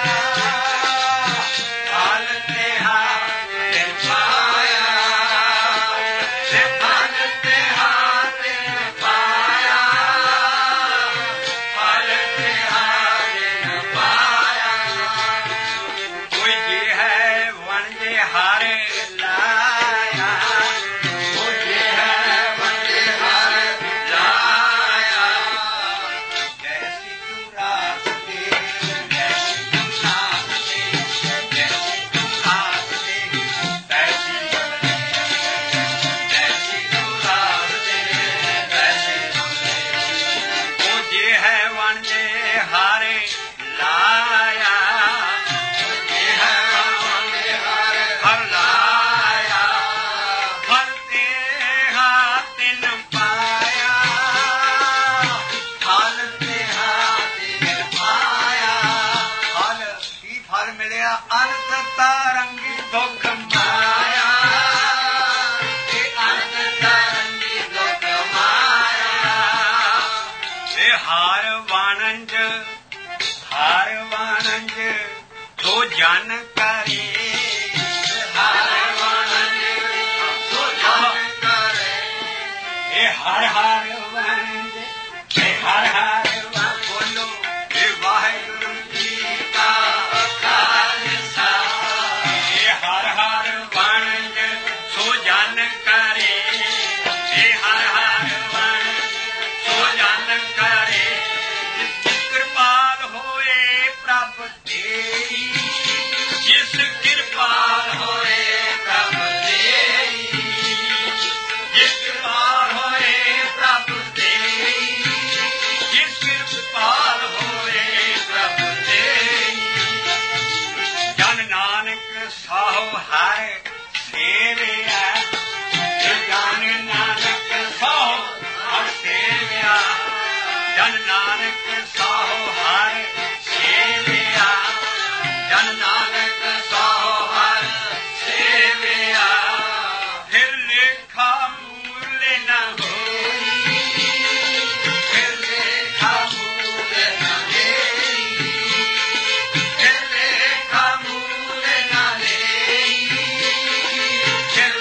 ਹਰ ਤੇਹਾ ਦਿਨ ਪਾਇਆ, ਤੇ ਹਰ ਤੇਹਾ ਦਿਨ ਪਾਇਆ, ਹਰ ਤੇਹਾ ਦਿਨ ਪਾਇਆ। ਕੋਈ ਜਿਹੇ ਵਣਜ ਹਰ ਲਾਇਆ, ਕੋਈ ਜਿਹੇ ਵਣਜ ਹਰ ਲਾਇਆ। ਜੈਸੀ ਤੂੰ ਰਾਤ ਦੇ, ਜੈਸੀ ਤੂੰ ਰਾਤ ਦੇ, ਜੈਸੀ ਤੂੰ ਰਾਤ ਦੇ, ਤੈਸੀ ਬਦਲੇ, ਜੈਸੀ ਤੂੰ ਰਾਤ ਦੇ, ਤੈਸੀ ਬਦਲੇ। ਉਹ ਜਿਹੇ ਵਣਜ ਹਰ ਲਾਇਆ, ਉਹ ਜਿਹੇ ਵਣਜ ਹਰ ਲਾਇਆ। ਹਰ ਤੇਹਾ ਤਿਨ ਪਾਇਆ, ਫਲ ਤੇਹਾ ਤਿਨ ਪਾਇਆ। ਫਲ ਕੀ ਫਲ ਮਿਲਿਆ? ਅਨੰਤ ਤਰੰਗੀ ਦੁੱਖ ਮਾਇਆ, ਇਹ ਅਨੰਤ ਤਰੰਗੀ ਦੁੱਖ ਮਾਇਆ। ਇਹ ਹਰ ਵਣਜ ਹਰ ਵਣਜ ਸੋ ਜਨ ਕਰੇ, ਹਰ ਵਣਜ ਸੋ ਜਨ ਕਰੇ। ਇਹ ਹਰ ਹਰ ਵਣਜ, ਇਹ ਹਰ ਹਰ ਵਣਜ। ਬੋਲੋ ਇਹ ਵਾਹਿਗੁਰੂ ਜੀ ਕਾ ਖਾਲਸਾ। ਇਹ ਹਰ ਹਰ ਵਣਜ ਸੋ ਜਨ ਕਰੇ, ਇਹ ਹਰ ਹਰ ਵਣਜ ਸੋ ਜਨ ਕਰੇ। ਜਿਸ ਕਿਰਪਾਲ ਹੋਏ ਪ੍ਰਭ ਤੇਰੀ, ਜਿਸ ਕਿਰਪਾਲ ਹੋਏ ਪ੍ਰਭ ਤੇਰੀ, ਜਿਸ ਕਿਰਪਾਲ ਹੋਏ ਪ੍ਰਭ ਤੇਰੀ, ਜਿਸ ਕਿਰਪਾਲ ਹੋਏ ਪ੍ਰਭ ਤੇਰੀ। ਜਨ ਨਾਨਕ ਸਾਹੁ ਹਰਿ ਸੇਵਿਆ, ਜਨ ਨਾਨਕ ਸਾਹੁ ਹਰਿ ਸੇਵਿਆ, ਜਨ ਨਾਨਕ ਸਾਹੁ ਹਰਿ ਸੇਵਿਆ, ਜਨ ਨਾਨਕ ਸਾਹੁ ਹਰਿ ਸੇਵਿਆ। ਫਿਰ ਲੇਖਾ ਮੂਲ ਨਾ ਹੋਈ, ਫਿਰ ਲੇਖਾ ਮੂਲ ਨਾ ਹੋਈ, ਫਿਰ ਲੇਖਾ ਮੂਲ ਨਾ ਲਈ, ਫਿਰ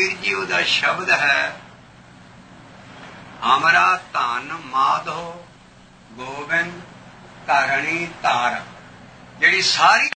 ਕਬੀਰ ਜੀ ਉਹਦਾ ਸ਼ਬਦ ਹੈ, ਹਮਰਾ ਧਨ ਮਾਧੋ ਗੋਬਿੰਦ ਧਰਣੀ ਧਾਰ। ਜਿਹੜੀ ਸਾਰੀ